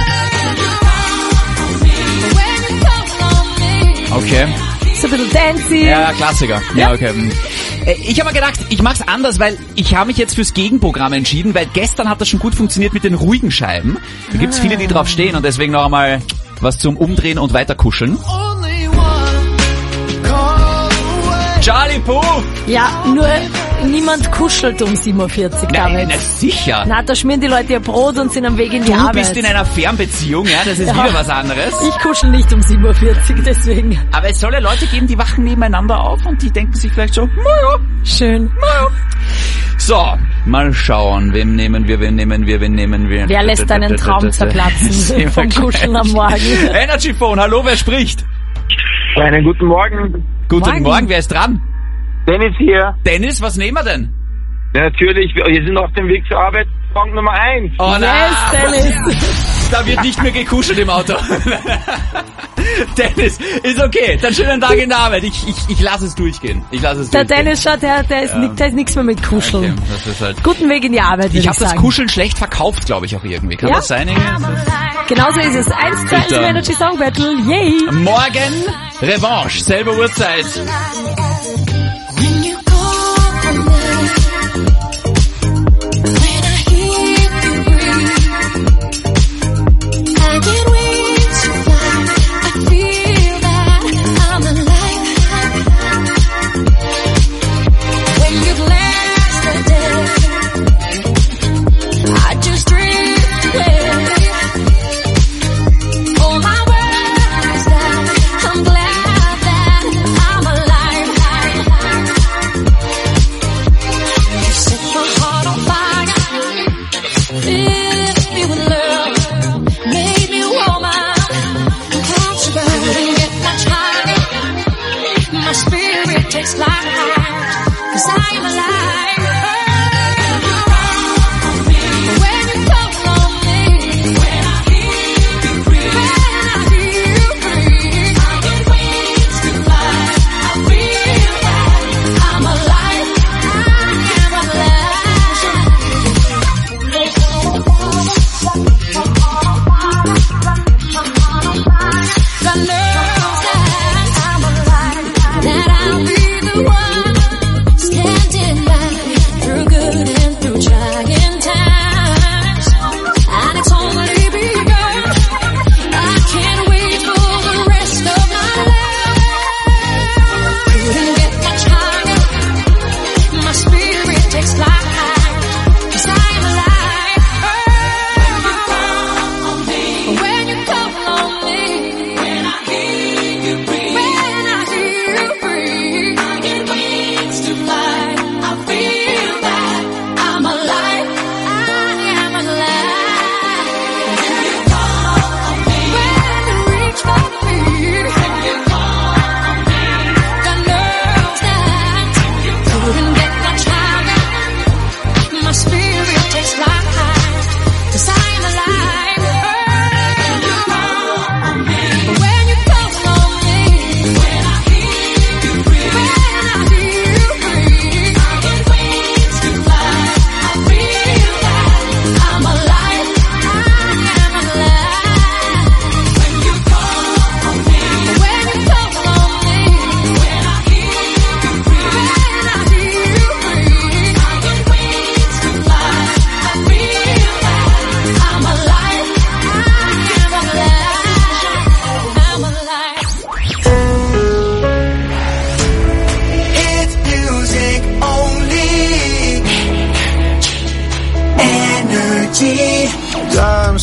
Okay. So ein bisschen dancey. Ja, Klassiker. Ja, okay. Äh, Ich habe mir gedacht, ich mach's anders, weil ich habe mich jetzt fürs Gegenprogramm entschieden, weil gestern hat das schon gut funktioniert mit den ruhigen Scheiben. Da gibt's viele, die drauf stehen und deswegen noch einmal was zum Umdrehen und weiterkuscheln. Charlie Puth! Ja, nur niemand kuschelt um siebenundvierzig damit. Nein, na sicher. Na, da schmieren die Leute ihr Brot und sind am Weg in die Du Arbeit. bist in einer Fernbeziehung, ja, das ist Ja. wieder was anderes. Ich kuschel nicht um siebenundvierzig, deswegen. Aber es soll ja Leute geben, die wachen nebeneinander auf und die denken sich vielleicht so, naja, schön. Naja. So, mal schauen, wem nehmen wir, wen nehmen wir, wen nehmen wir. Wer lässt deinen Traum zerplatzen vom Kuscheln am Morgen? Energy Phone, hallo, wer spricht? Einen guten Morgen. Guten Morgen. Morgen, wer ist dran? Dennis hier. Dennis, was nehmen wir denn? Ja, natürlich, wir wir sind auf dem Weg zur Arbeit. Song Nummer eins. Oh nein! Yes, Dennis! Da wird nicht mehr gekuschelt im Auto. Dennis, ist okay. Dann schönen Tag in der Arbeit. Ich, ich, ich lasse es durchgehen. Ich lasse es Der durchgehen. Dennis schaut, der, der ist, Ja. ni- da ist nichts mehr mit Kuscheln. Okay, das ist halt Guten Weg in die Arbeit, würde ich ich habe das sagen. Kuscheln schlecht verkauft, glaube ich, auch irgendwie. Kann Ja? das sein? Genauso ist es. Eins zu eins Bitte. im Energy Song Battle. Yay! Morgen Revanche, selbe Uhrzeit.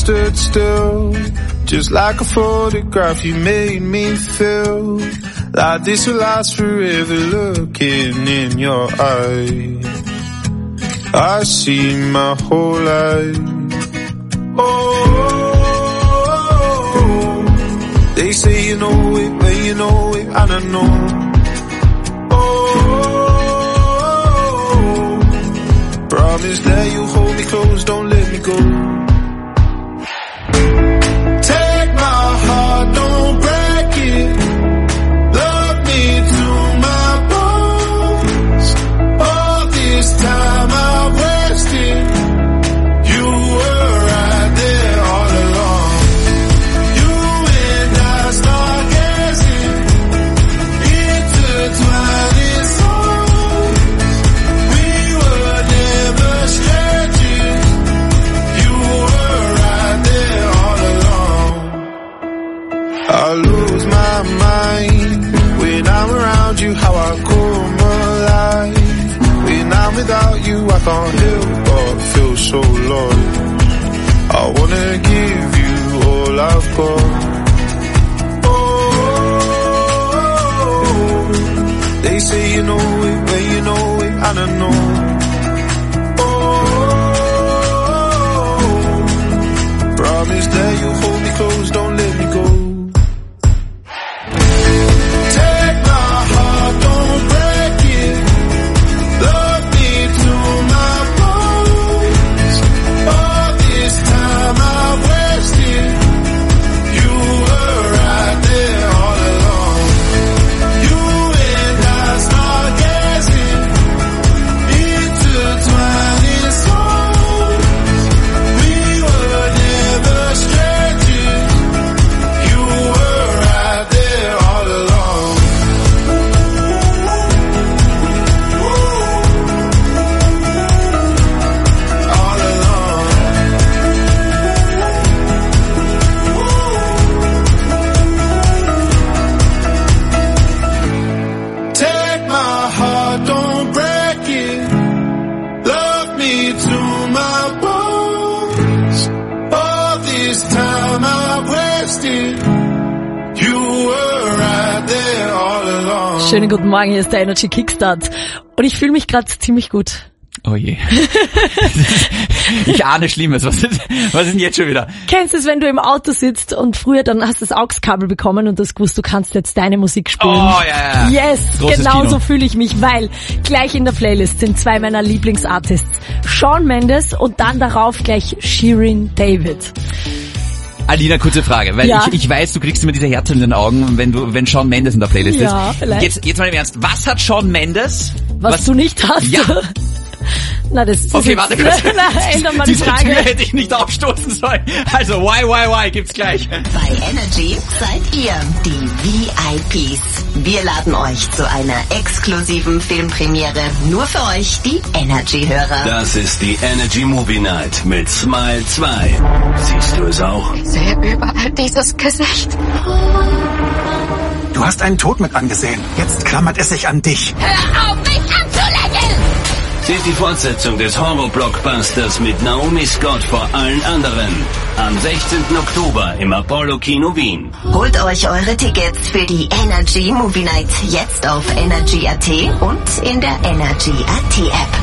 stood still, just like a photograph. You made me feel like this will last forever. Looking in your eyes, I see my whole life. Oh, they say you know it, but you know it, and I know. Oh, promise that you'll hold me close, don't let me go. Take my heart, don't break it. Love me to my bones. All this time I wasted. You were right there all along. You and I start gazing, intertwining souls. We were never strangers. You were right there all along. I lose my mind when I'm around you, how I come alive. When I'm without you, I can't help but feel so lost. I wanna give you all I've got. Oh, they say you know it, but you know it, and I know. Oh, promise that you'll hold me close, don't let me go. Take my heart, don't break it. Love me to my bones. All this time I wasted. You were right there all along. You and I start gazing, intertwining souls. We were never strangers. You were right there all along. All along. Take my heart, don't break it. Love me to my bones. All this time I wasted. You were right there all along. Schönen guten Morgen, hier ist der Energy Kickstart. Und ich fühle mich gerade ziemlich gut. Oh je. Ich ahne Schlimmes. Was ist, was ist denn jetzt schon wieder? Kennst du es, wenn du im Auto sitzt und früher dann hast du das A U X-Kabel bekommen und das gewusst, du kannst jetzt deine Musik spielen? Oh ja, ja. Yes, Großes genau Kino. so fühle ich mich, weil gleich in der Playlist sind zwei meiner Lieblingsartists. Shawn Mendes und dann darauf gleich Shirin David. Alina, kurze Frage, weil Ja. ich, ich weiß, du kriegst immer diese Herzen in den Augen, wenn du, wenn Shawn Mendes in der Playlist Ja, ist. vielleicht. Jetzt, jetzt mal im Ernst, was hat Shawn Mendes? Was, du nicht hast? Ja. Na, das ist Okay, jetzt, warte kurz. Na, ändern wir die Diese Frage. Tür hätte ich nicht aufstoßen sollen. Also, why, why, why, gibt's gleich. Bei Energy seid ihr die V I Ps. Wir laden euch zu einer exklusiven Filmpremiere. Nur für euch, die Energy-Hörer. Das ist die Energy Movie Night mit Smile zwei. Siehst du es auch? Ich sehe überall dieses Gesicht. Du hast einen Tod mit angesehen. Jetzt klammert es sich an dich. Hör auf, mich anzulächeln! Sie ist die Fortsetzung des Horror-Blockbusters mit Naomi Scott vor allen anderen. Am sechzehnten Oktober im Apollo Kino Wien. Holt euch eure Tickets für die Energy Movie Night jetzt auf Energy Punkt A T und in der Energy Punkt A T App.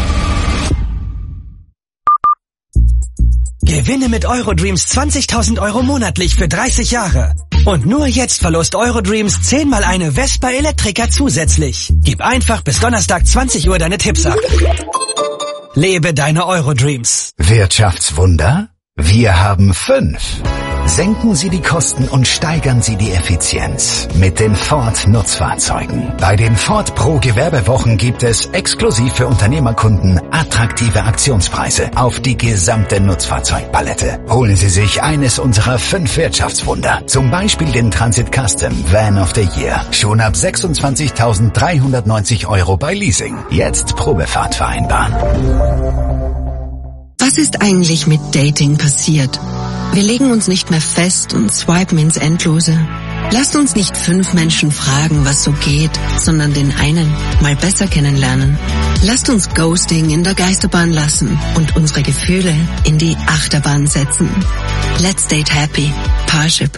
Gewinne mit Eurodreams zwanzigtausend Euro monatlich für dreißig Jahre. Und nur jetzt verlost Eurodreams zehnmal eine Vespa Elektriker zusätzlich. Gib einfach bis Donnerstag zwanzig Uhr deine Tipps ab. Lebe deine Eurodreams. Wirtschaftswunder? Wir haben fünf. Senken Sie die Kosten und steigern Sie die Effizienz mit den Ford Nutzfahrzeugen. Bei den Ford Pro Gewerbewochen gibt es exklusiv für Unternehmerkunden attraktive Aktionspreise auf die gesamte Nutzfahrzeugpalette. Holen Sie sich eines unserer fünf Wirtschaftswunder, zum Beispiel den Transit Custom Van of the Year, schon ab sechsundzwanzigtausenddreihundertneunzig Euro bei Leasing. Jetzt Probefahrt vereinbaren. Was ist eigentlich mit Dating passiert? Wir legen uns nicht mehr fest und swipen ins Endlose. Lasst uns nicht fünf Menschen fragen, was so geht, sondern den einen mal besser kennenlernen. Lasst uns Ghosting in der Geisterbahn lassen und unsere Gefühle in die Achterbahn setzen. Let's date happy. Parship.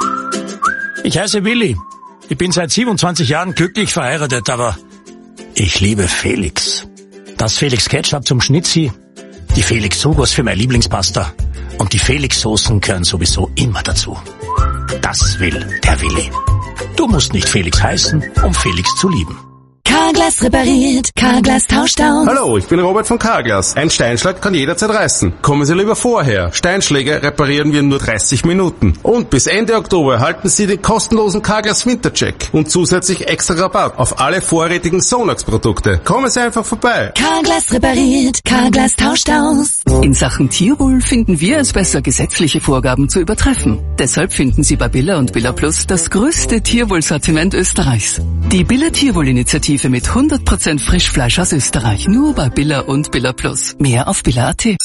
Ich heiße Willi. Ich bin seit siebenundzwanzig Jahren glücklich verheiratet, aber ich liebe Felix. Das Felix Ketchup zum Schnitzi, die Felix Sogos für meine Lieblingspasta und die Felix Soßen gehören sowieso immer dazu. Das will der Willi. Du musst nicht Felix heißen, um Felix zu lieben. Carglass repariert, Carglass tauscht aus. Hallo, ich bin Robert von Carglass. Ein Steinschlag kann jederzeit reißen. Kommen Sie lieber vorher. Steinschläge reparieren wir in nur dreißig Minuten. Und bis Ende Oktober erhalten Sie den kostenlosen Carglass Wintercheck und zusätzlich extra Rabatt auf alle vorrätigen Sonax-Produkte. Kommen Sie einfach vorbei. Carglass repariert, Carglass tauscht aus. In Sachen Tierwohl finden wir es besser, gesetzliche Vorgaben zu übertreffen. Deshalb finden Sie bei Billa und Billa Plus das größte Tierwohlsortiment Österreichs. Die Billa Tierwohl-Initiative mit hundert Prozent Frischfleisch aus Österreich. Nur bei Billa und Billa Plus. Mehr auf Billa Punkt at.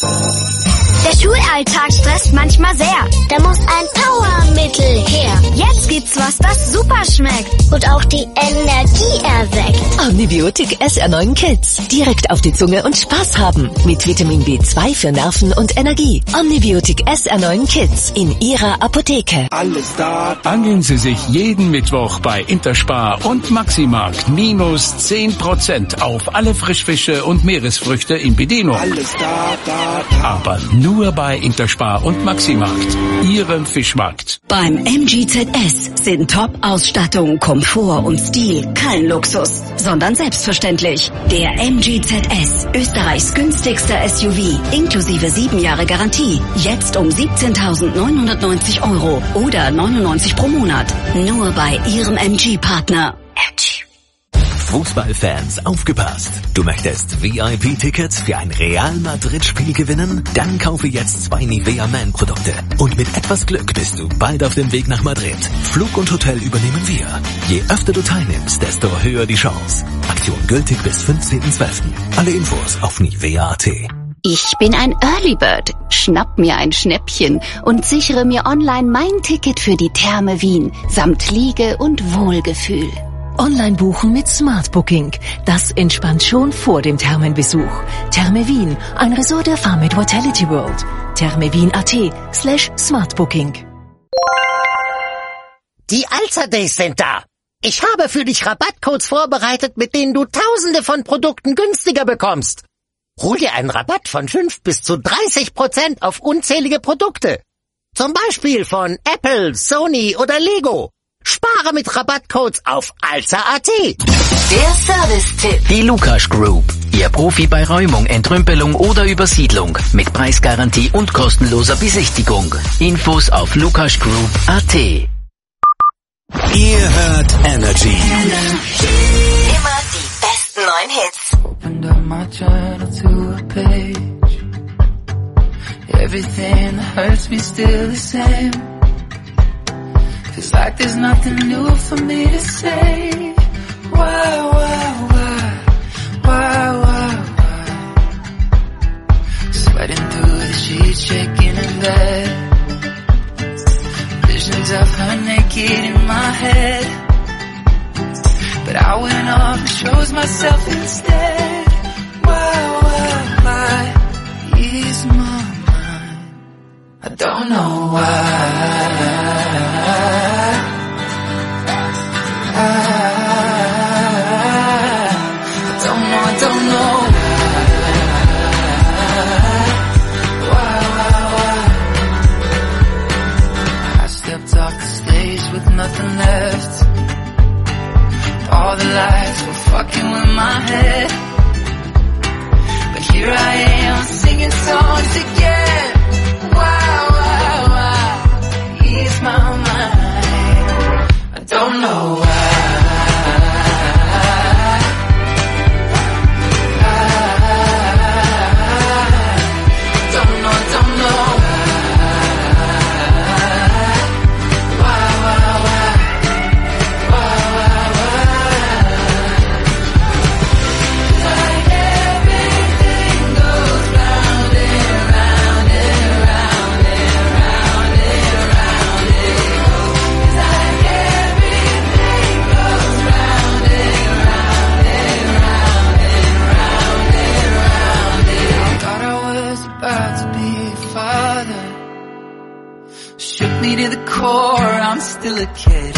Der Schulalltag stresst manchmal sehr. Da muss ein Powermittel her. Jetzt gibt's was, das super schmeckt und auch die Energie erweckt. Omnibiotik S R neun Kids. Direkt auf die Zunge und Spaß haben. Mit Vitamin B zwei für Nerven und Energie. Omnibiotik S R neun Kids in Ihrer Apotheke. Alles da. Angeln Sie sich jeden Mittwoch bei Interspar und Maximarkt. Minus zehn Prozent auf alle Frischfische und Meeresfrüchte in Bedeno. Alles da, da, da. Aber nur bei Interspar und Maximarkt, Ihrem Fischmarkt. Beim M G Z S sind Top-Ausstattung, Komfort und Stil kein Luxus, sondern selbstverständlich. Der M G Z S, Österreichs günstigster S U V, inklusive sieben Jahre Garantie. Jetzt um siebzehntausendneunhundertneunzig Euro oder neunundneunzig pro Monat. Nur bei Ihrem M G-Partner. M G. Fußballfans, aufgepasst! Du möchtest V I P-Tickets für ein Real Madrid-Spiel gewinnen? Dann kaufe jetzt zwei Nivea Man-Produkte. Und mit etwas Glück bist du bald auf dem Weg nach Madrid. Flug und Hotel übernehmen wir. Je öfter du teilnimmst, desto höher die Chance. Aktion gültig bis fünfzehnten zwölften Alle Infos auf Nivea Punkt at. Ich bin ein Early Bird. Schnapp mir ein Schnäppchen und sichere mir online mein Ticket für die Therme Wien samt Liege und Wohlgefühl. Online buchen mit Smart Booking. Das entspannt schon vor dem Thermenbesuch. Therme Wien, ein Resort der Farm mit Vitality World. thermewien Punkt at slash smartbooking. Die Alza Days sind da. Ich habe für dich Rabattcodes vorbereitet, mit denen du Tausende von Produkten günstiger bekommst. Hol dir einen Rabatt von fünf bis zu dreißig Prozent auf unzählige Produkte. Zum Beispiel von Apple, Sony oder Lego. Spare mit Rabattcodes auf alza Punkt at. Der Service-Tipp. Die Lukas Group. Ihr Profi bei Räumung, Entrümpelung oder Übersiedlung. Mit Preisgarantie und kostenloser Besichtigung. Infos auf lukasgroup Punkt at. Ihr hört Energy. Immer die besten neuen Hits. Opened up my journal to a page. Everything that hurts me still the same. Feels like there's nothing new for me to say. Why, why, why, why, why, why? Sweating through the sheets, shaking in bed. Visions of her naked in my head. But I went off and chose myself instead. Why, why, why? Ease my mind. I don't know why. Nothing left. All the lights were fucking with my head. But here I am singing songs again. Why, why, why? Ease my mind. I don't know why. Round and round and round. before, I'm still a kid.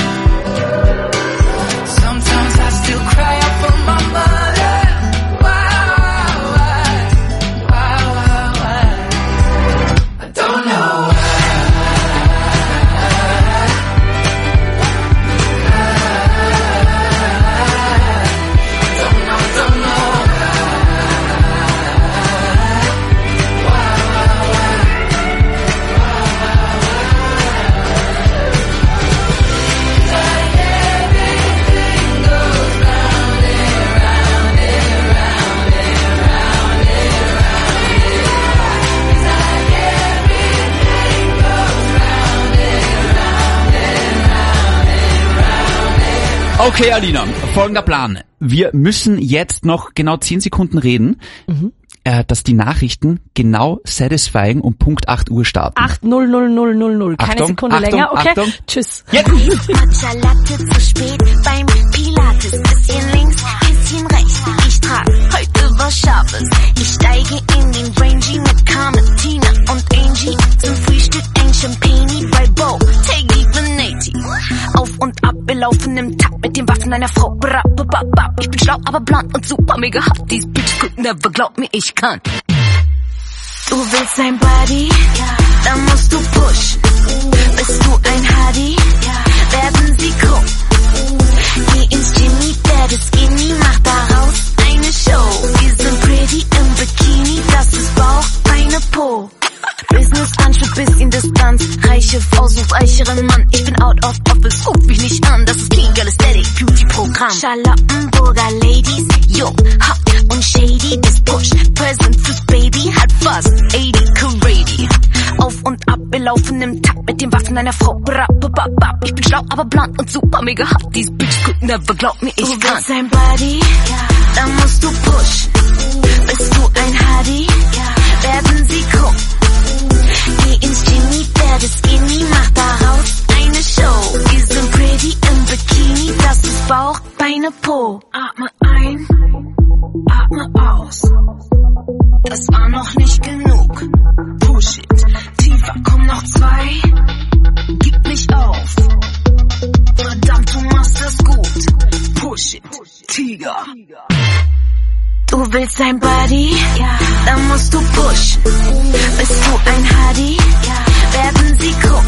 Sometimes I still cry out for my mother. Why, why, why, why, why? I don't know why. Okay, Alina, folgender Plan. Wir müssen jetzt noch genau zehn Sekunden reden, mhm. äh, dass die Nachrichten genau satisfying um Punkt acht Uhr starten. acht null null null null null. Keine Achtung, Sekunde Achtung, länger. Okay, Achtung. Tschüss. Jetzt. Matcha Latte zu spät beim Pilates. Bisschen links, bisschen rechts. Ich trag heute was Scharfes. Ich steige in den Rangy mit Carmen, Tina und Angie. Zum Frühstück ein Champagne bei Bo, Teggy, Venati. Auf und ab, wir laufen im Takt mit den Waffen einer Frau. Bra, bra, bra, bra. Ich bin schlau, aber blond und super mega hot. Dies Bitch could never, glaub mir, ich kann. Du willst ein Buddy? Ja. Dann musst du pushen. Bist du ein Hardy? Ja. Werden sie krumm. Geh ins Jimmy, der das Skinny, mach daraus eine Show. Wir sind pretty im Bikini, das ist Bauch, Beine, Po. Business Anschub, bisschen Distanz. Reiche Frau sucht reicheren Mann. Ich bin out of office, ruf mich nicht an. Das ist Clean Girl Aesthetic Beauty Programm. Charlottenburger Ladies, jung, hot und shady. Das Push, Present fürs Baby, hat fast achtzig Carady. Auf und ab, wir laufen im Takt mit den Waffen einer Frau. Bra, bra, bra, bra. Ich bin schlau, aber blond und super mega hot. Dies Bitch could never, glaub mir, ich du kann. Du willst ein Buddy? Ja. Dann musst du pushen. Bist du ein Hardy? Ja. Werden sie krumm. Geh ins Jimmy, der das Skinny, mach daraus eine Show. Wir sind pretty im Bikini, das ist Bauch, Beine, Po. Atme ein, atme aus. Das war noch nicht genug. Push it, tiefer, komm noch zwei. Gib nicht auf. Verdammt, du machst das gut. Push it, Tiger. Du willst ein Buddy? Ja. Dann musst du pushen. Bist du ein Hardy? Ja. Werden sie krumm.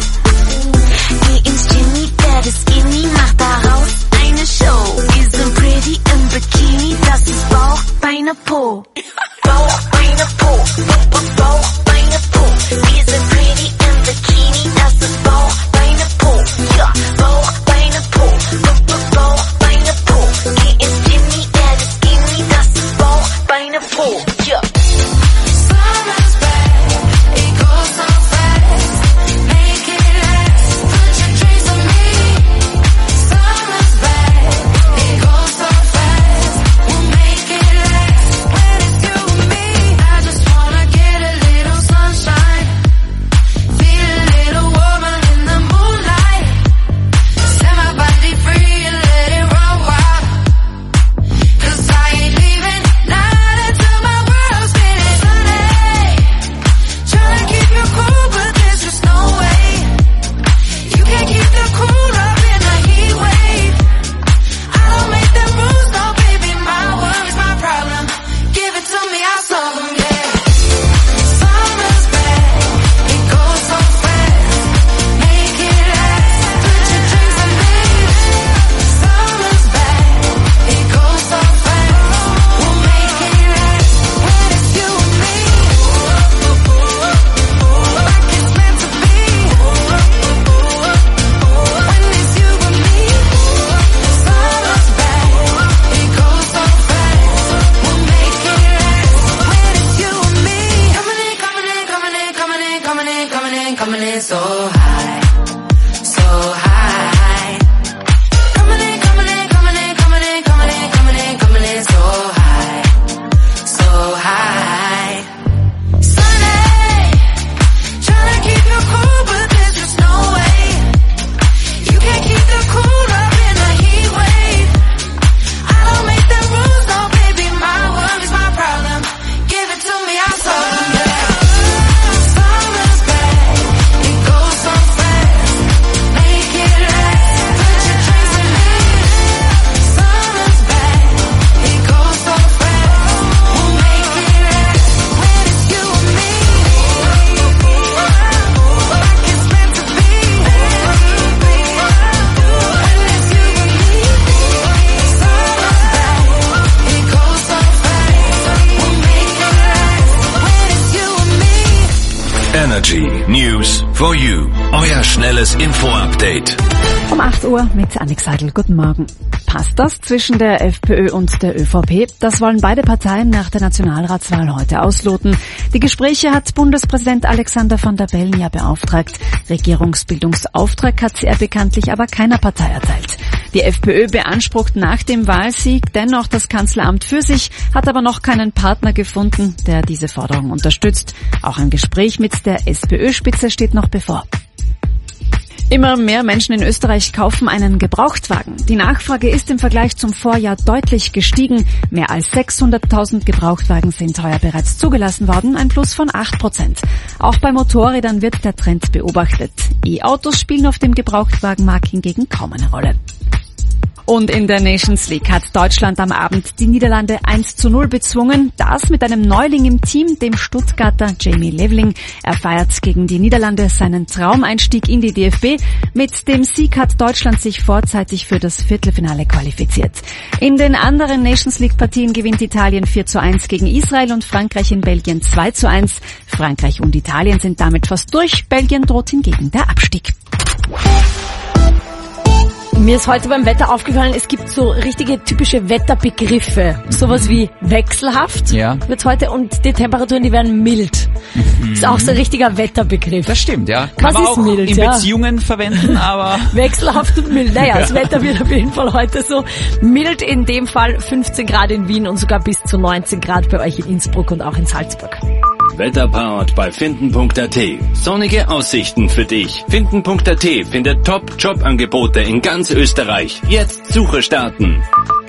Geh ins Jimmy, der das Skinny, mach daraus eine Show. Wir sind pretty im Bikini, das ist Bauch, Beine, Po. Bauch, Beine, Po. Bauch, Beine, Po. Wir sind pretty im Bikini, das ist Bauch, Beine, Po. Ja, Bauch, Beine, Po. Bauch, Beine, Po. Geh ins Jimmy, der das Skinny, das ist Bauch, Beine, Po. Ja. Summer's back, it goes so fast. Make it for you. Euer schnelles Info-Update. Um acht Uhr mit Annik Seidel. Guten Morgen. Passt das zwischen der FPÖ und der ÖVP? Das wollen beide Parteien nach der Nationalratswahl heute ausloten. Die Gespräche hat Bundespräsident Alexander Van der Bellen ja beauftragt. Regierungsbildungsauftrag hat er bekanntlich aber keiner Partei erteilt. Die FPÖ beansprucht nach dem Wahlsieg dennoch das Kanzleramt für sich, hat aber noch keinen Partner gefunden, der diese Forderung unterstützt. Auch ein Gespräch mit der SPÖ-Spitze steht noch bevor. Immer mehr Menschen in Österreich kaufen einen Gebrauchtwagen. Die Nachfrage ist im Vergleich zum Vorjahr deutlich gestiegen. Mehr als sechshunderttausend Gebrauchtwagen sind heuer bereits zugelassen worden, ein Plus von acht Prozent. Auch bei Motorrädern wird der Trend beobachtet. E-Autos spielen auf dem Gebrauchtwagenmarkt hingegen kaum eine Rolle. Und in der Nations League hat Deutschland am Abend die Niederlande eins zu null bezwungen. Das mit einem Neuling im Team, dem Stuttgarter Jamie Leveling. Er feiert gegen die Niederlande seinen Traumeinstieg in die D F B. Mit dem Sieg hat Deutschland sich vorzeitig für das Viertelfinale qualifiziert. In den anderen Nations League Partien gewinnt Italien vier zu eins gegen Israel und Frankreich in Belgien zwei zu eins. Frankreich und Italien sind damit fast durch. Belgien droht hingegen der Abstieg. Mir ist heute beim Wetter aufgefallen, es gibt so richtige typische Wetterbegriffe. Sowas wie wechselhaft Ja. wird's heute und die Temperaturen, die werden mild. Mhm. Ist auch so ein richtiger Wetterbegriff. Das stimmt, ja. Kann Was man ist auch mild, in ja? Beziehungen verwenden, aber... Wechselhaft und mild. Naja, das Ja. Wetter wird auf jeden Fall heute so mild, in dem Fall fünfzehn Grad in Wien und sogar bis zu neunzehn Grad bei euch in Innsbruck und auch in Salzburg. Wetterpowered bei finden punkt a t. Sonnige Aussichten für dich. finden punkt a t findet Top-Jobangebote in ganz Österreich. Jetzt Suche starten.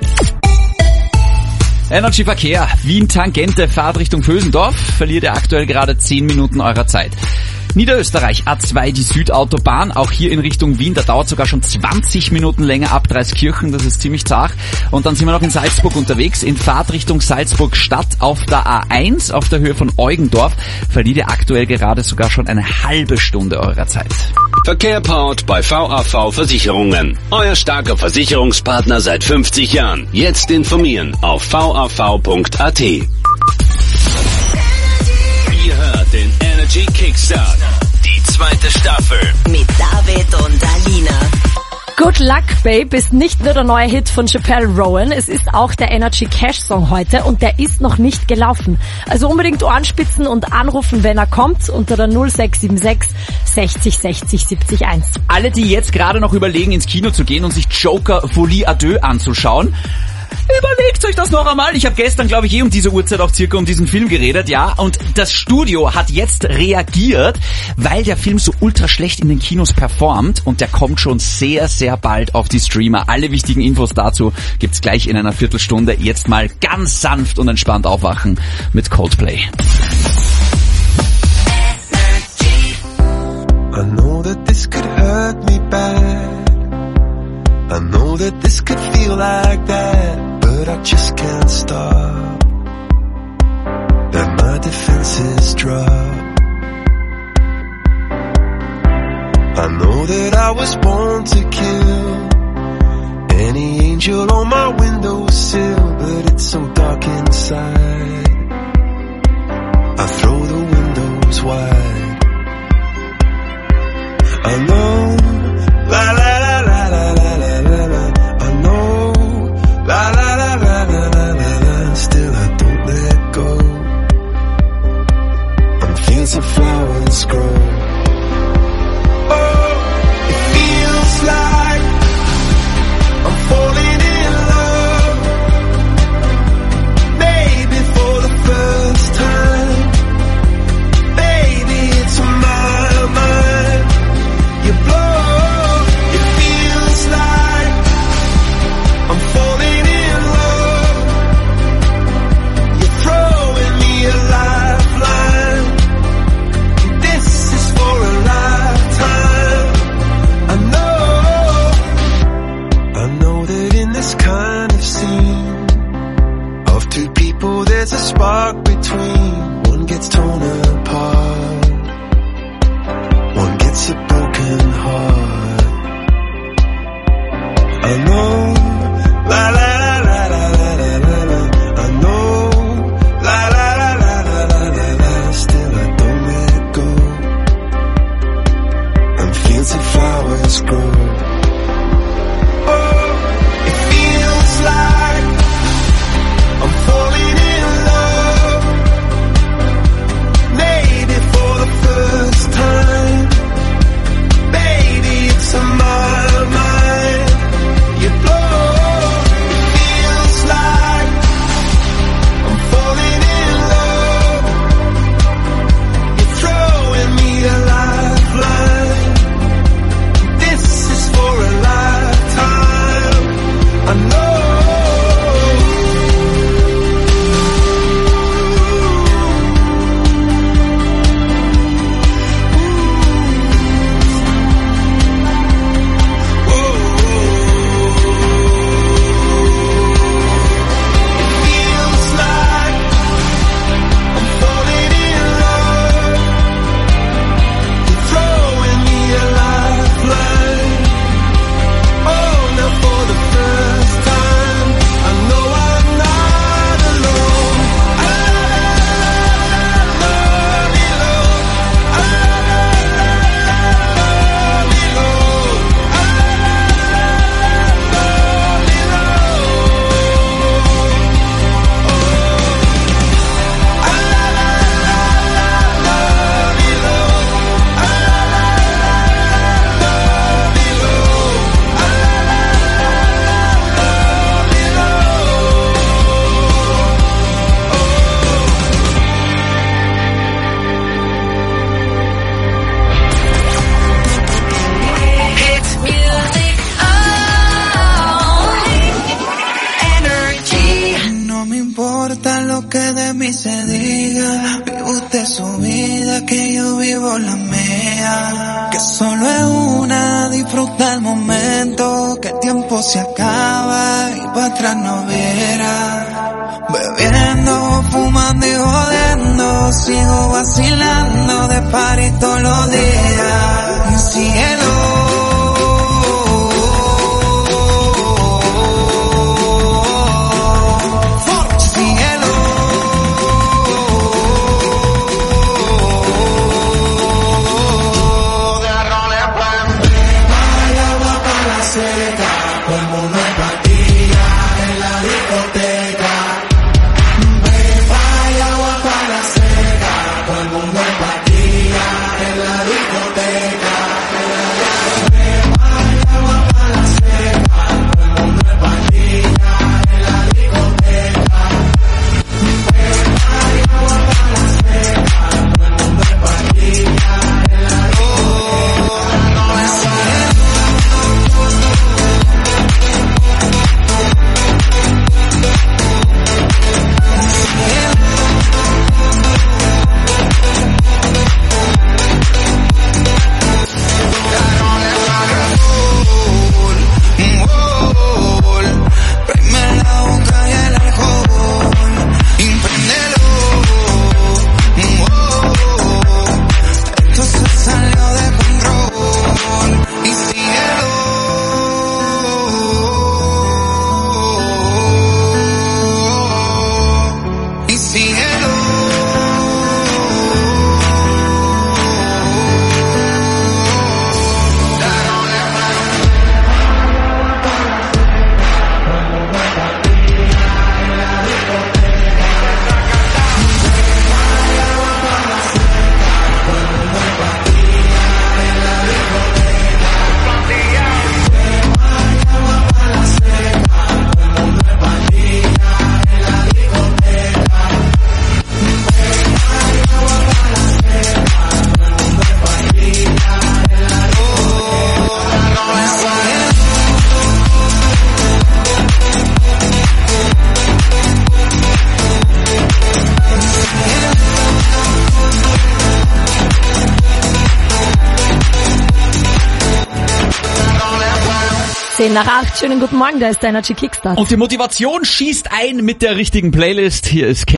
Energy Verkehr, Wien Tangente, Fahrt Richtung Vösendorf, verliert ihr aktuell gerade zehn Minuten eurer Zeit. Niederösterreich A zwei, die Südautobahn, auch hier in Richtung Wien, da dauert sogar schon zwanzig Minuten länger ab Dreiskirchen, das ist ziemlich zart. Und dann sind wir noch in Salzburg unterwegs, in Fahrt Richtung Salzburg Stadt auf der A eins, auf der Höhe von Eugendorf, verliert ihr aktuell gerade sogar schon eine halbe Stunde eurer Zeit. Verkehr powered bei V A V Versicherungen. Euer starker Versicherungspartner seit fünfzig Jahren. Jetzt informieren auf v a v punkt a t. Ihr hört den Energy Kickstart. Die zweite Staffel. Mit David und Alina. Good Luck Babe ist nicht nur der neue Hit von Chappelle Rowan, es ist auch der Energy Cash Song heute und der ist noch nicht gelaufen. Also unbedingt Ohren spitzen und anrufen, wenn er kommt, unter der null sechs sieben sechs sechzig sechzig siebzig eins. Alle, die jetzt gerade noch überlegen, ins Kino zu gehen und sich Joker Folie à deux anzuschauen, überlegt euch das noch einmal. Ich habe gestern, glaube ich, eh um diese Uhrzeit auch circa um diesen Film geredet, ja. Und das Studio hat jetzt reagiert, weil der Film so ultra schlecht in den Kinos performt und der kommt schon sehr, sehr bald auf die Streamer. Alle wichtigen Infos dazu gibt's gleich in einer Viertelstunde. Jetzt mal ganz sanft und entspannt aufwachen mit Coldplay. I know that this could hurt me bad. I know that this could feel like that, but I just can't stop. Let my defenses drop. I know that I was born to kill any angel on my windowsill, but it's so dark inside. I throw the windows wide. I know, la la la la la la la la la. I know, la la la la la la la la. Still I don't let go. On fields of flowers grow. Oh, it feels like I'm falling in love. Maybe for the first time. Baby, it's on my mind. You blow, it feels like I'm falling in love. You're throwing me a lifeline. This is for a lifetime. I know, I know that in this kind of scene of two people there's a spark between. One gets torn apart, one gets a broken heart. I know, la la la la la la la la. I know, la la la la la la la la. Still I don't let go. school. Oh, it feels like I'm falling in love, maybe for the first time. Baby, it's on my mind. You blow. It feels like I'm falling in love. You're throwing me a lifeline. This is for a lifetime. I know. No me importa lo que de mí se diga, vive usted su vida, que yo vivo la mía. Que solo es una, disfruta el momento, que el tiempo se acaba y para atrás no viera. Bebiendo, fumando y jodiendo, sigo vacilando de party todos los días. Cielo. zehn nach acht, schönen guten Morgen, da ist der Energy Kickstart. Und die Motivation schießt ein mit der richtigen Playlist. Hier ist